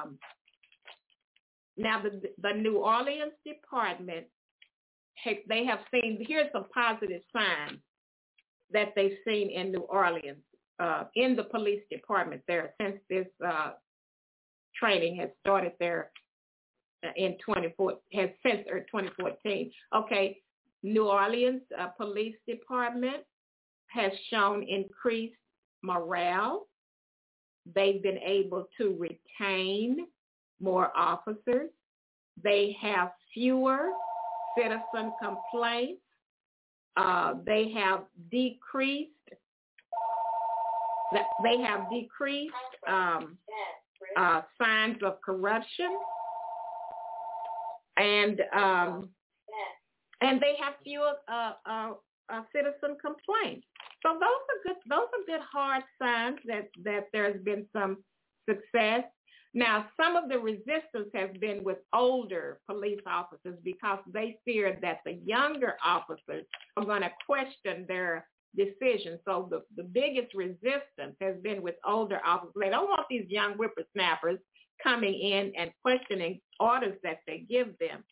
now the New Orleans Department, they have seen, here's some positive signs that they've seen in New Orleans, in the police department there, since this training has started there in 2014. Okay, New Orleans Police Department has shown increased morale. They've been able to retain more officers. They have fewer citizen complaints. They have decreased signs of corruption, and they have fewer citizen complaints. So those are good hard signs that there's been some success. Now, some of the resistance has been with older police officers because they fear that the younger officers are going to question their decision. So the biggest resistance has been with older officers. They don't want these young whippersnappers coming in and questioning orders that they give them.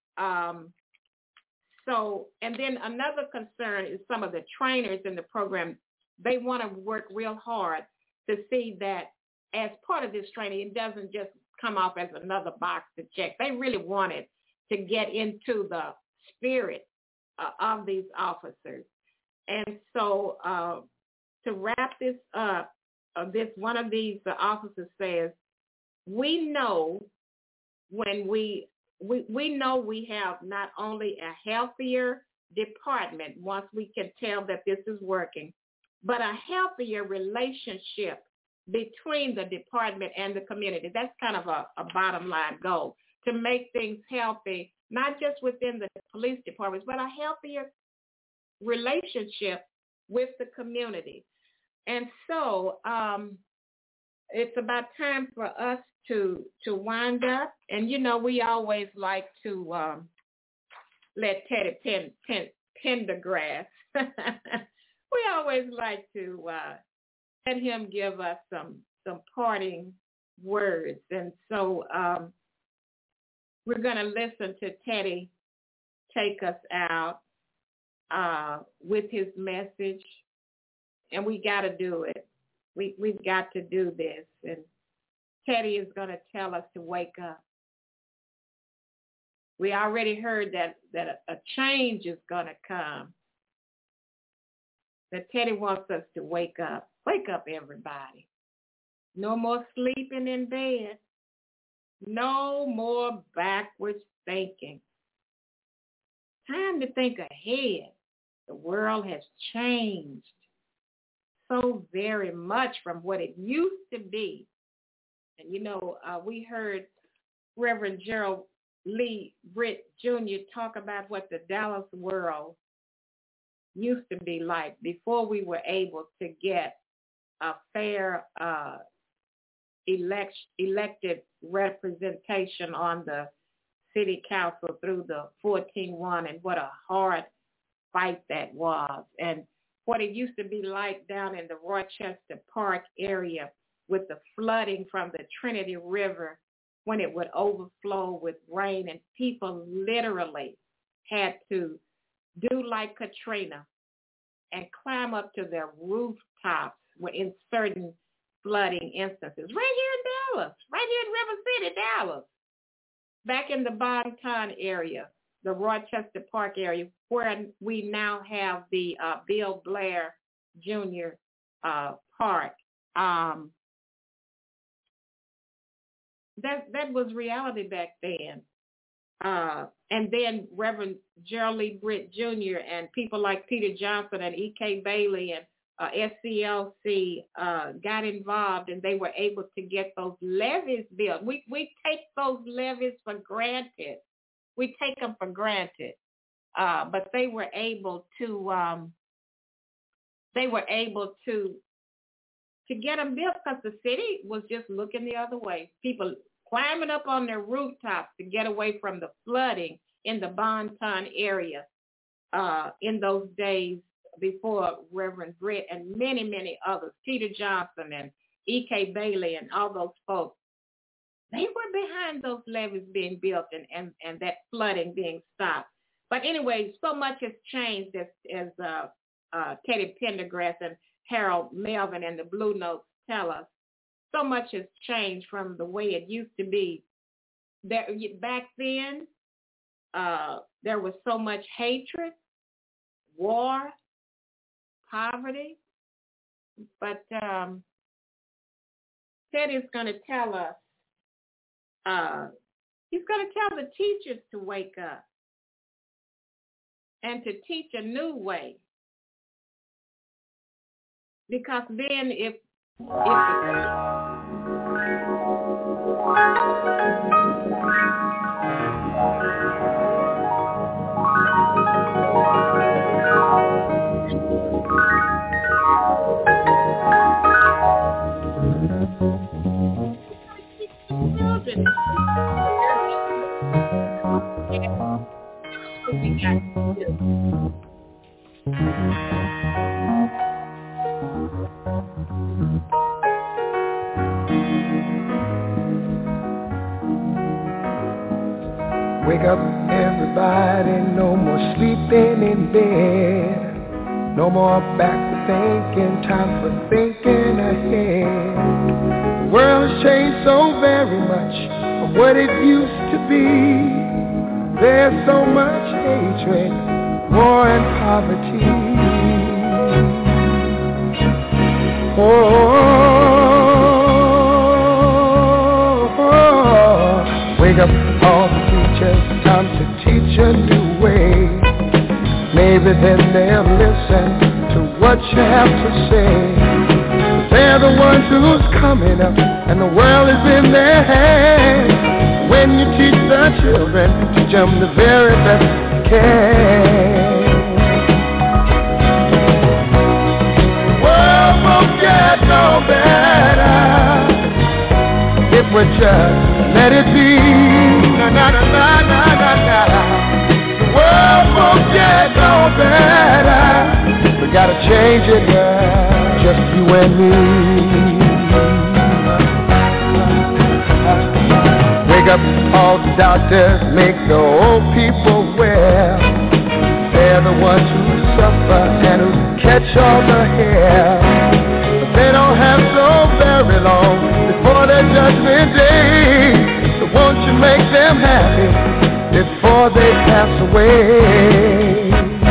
And then another concern is some of the trainers in the program. They want to work real hard to see that as part of this training, it doesn't just come off as another box to check. They really wanted to get into the spirit of these officers. And so to wrap this up, one of these officers says, we know when we know we have not only a healthier department once we can tell that this is working, but a healthier relationship between the department and the community. That's kind of a bottom line goal, to make things healthy, not just within the police departments, but a healthier relationship with the community. And so it's about time for us to wind up. And, we always like to let Teddy tend the grass. We always like to let him give us some parting words. And so we're going to listen to Teddy take us out with his message. And we got to do it. We've got to do this. And Teddy is going to tell us to wake up. We already heard that a change is going to come. That Teddy wants us to wake up. Wake up, everybody. No more sleeping in bed. No more backwards thinking. Time to think ahead. The world has changed so very much from what it used to be. And, we heard Reverend Gerald Lee Britt Jr. talk about what the Dallas world used to be like before we were able to get a fair elected representation on the city council through the 14-1, and what a hard fight that was. And what it used to be like down in the Rochester Park area with the flooding from the Trinity River when it would overflow with rain, and people literally had to do like Katrina and climb up to their rooftops in certain flooding instances. Right here in Dallas, right here in River City, Dallas. Back in the Bonton area, the Rochester Park area, where we now have the Bill Blair Jr. Park. That was reality back then. And then Reverend Gerald Lee Britt Jr. and people like Peter Johnson and E.K. Bailey and SCLC got involved, and they were able to get those levees built. We take those levees for granted. We take them for granted. But they were able to get them built because the city was just looking the other way. People climbing up on their rooftops to get away from the flooding in the Bonton area in those days before Reverend Britt and many, many others, Peter Johnson and E.K. Bailey and all those folks. They were behind those levees being built and that flooding being stopped. But anyway, so much has changed as Teddy Pendergrass and Harold Melvin and the Blue Notes tell us. So much has changed from the way it used to be. Back then, there was so much hatred, war, poverty. But Teddy's going to tell us, he's going to tell the teachers to wake up and to teach a new way. Because then if wake up, everybody, no more sleeping in bed. No more backward thinking, time for thinking ahead. The world has changed so very much from what it used to be. There's so much hatred, war and poverty. Wake up all the teachers, time to teach a new way. Maybe then they'll listen to what you have to say. They're the ones who's coming up, and the world is in their hands. When you teach the children, teach them the very best you can. The world won't get no better if we just let it be. Na na na na na na na. The world won't get no better. We gotta change it, girl, just you and me. Wake up all the doctors, make the old people well. They're the ones who suffer and who catch all the hair. But they don't have so very long before their judgment day. So won't you make them happy before they pass away?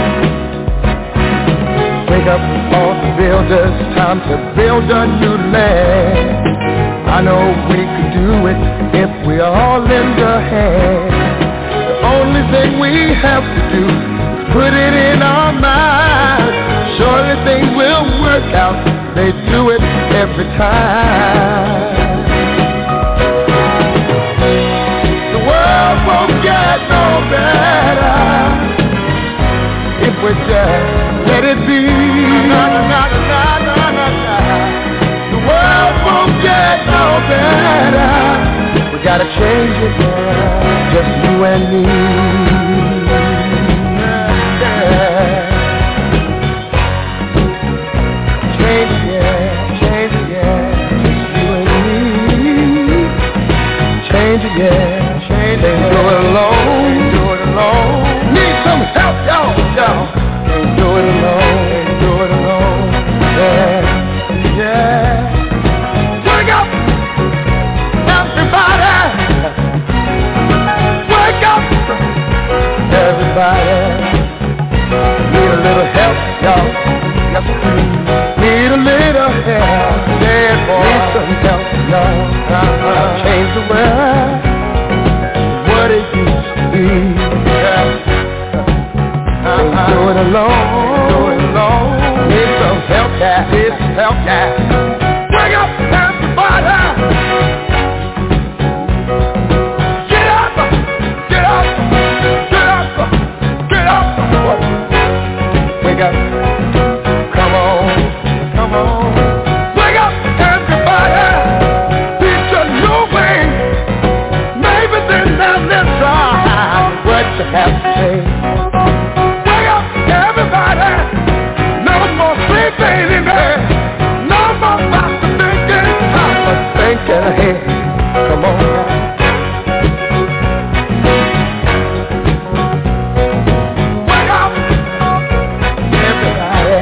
Wake up all the builders, time to build a new land. I know we could do it if we all lend a hand. The only thing we have to do is put it in our minds. Surely things will work out they do it every time. The world won't get no better if we just let it be. The world won't get no better. We gotta change it, yeah, just you and me. Change it, yeah, change it, yeah, just you and me. Change it, yeah, change it. Can't do it alone, do it alone. Need some help, y'all. Can't do it alone, can't do it alone. Yeah, yeah. Wake up, everybody. Wake up, everybody. Need a little help, y'all. Yes, please. Need a little help. Yeah, boy. Need some help, y'all. Change the world. What it used to be. Can't do it alone. Need some help, yeah. Need some help, yeah. Wake up, everybody. Get up, get up, get up, get up. Wake up. Come on. Wake up, everybody. Teach a new way. Maybe then they'll listen what you have to say. Wake up, everybody. No more sleeping in bed. No more about to thinking. I'm thinking ahead. Come on. Wake up, everybody.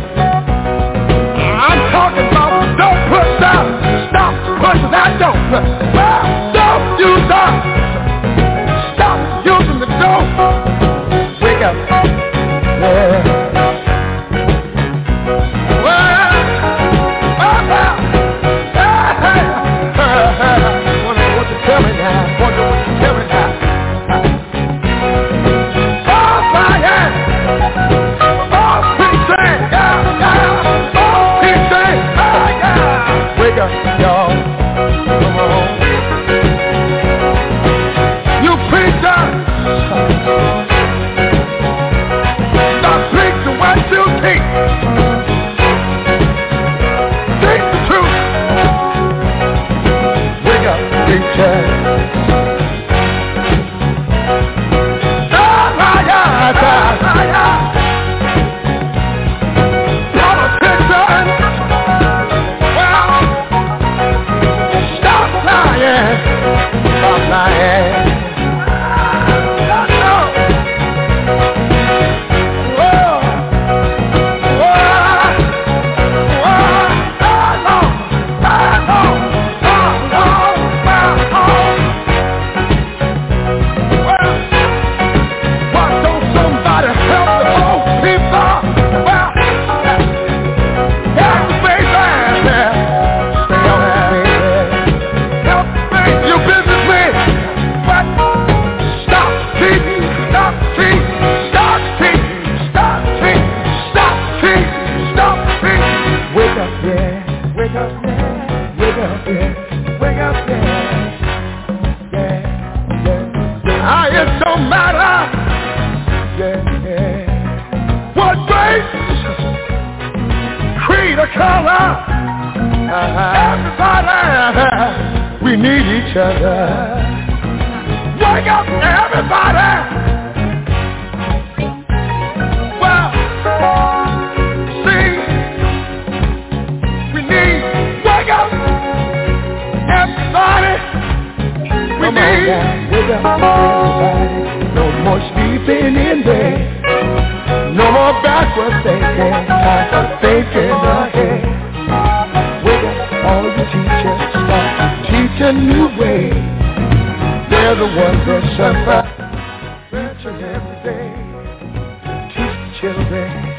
I'm talking about don't push down. Stop pushing that dope. Don't use that. Stop using the dope. Wake up. Yeah. Wonder what you tell me now. Oh, yeah. Oh, peace, yeah. Oh, peace, yeah. Wake up, y'all. Come on. You preacher. Stop preaching what you teach. Teach the truth. Wake up, preacher. Politicians. Well, stop lying. Stop lying. It don't matter what race, creed, or color. Everybody, we need each other. Wake up, everybody. Well, see, we need wake up, everybody. We need. Wake up, everybody. No more sleeping in bed. No more backward thinking. Time for thinking ahead. Wake up, all the teachers. Start teach a new way. They're the ones that suffer. Every day. Teach the children.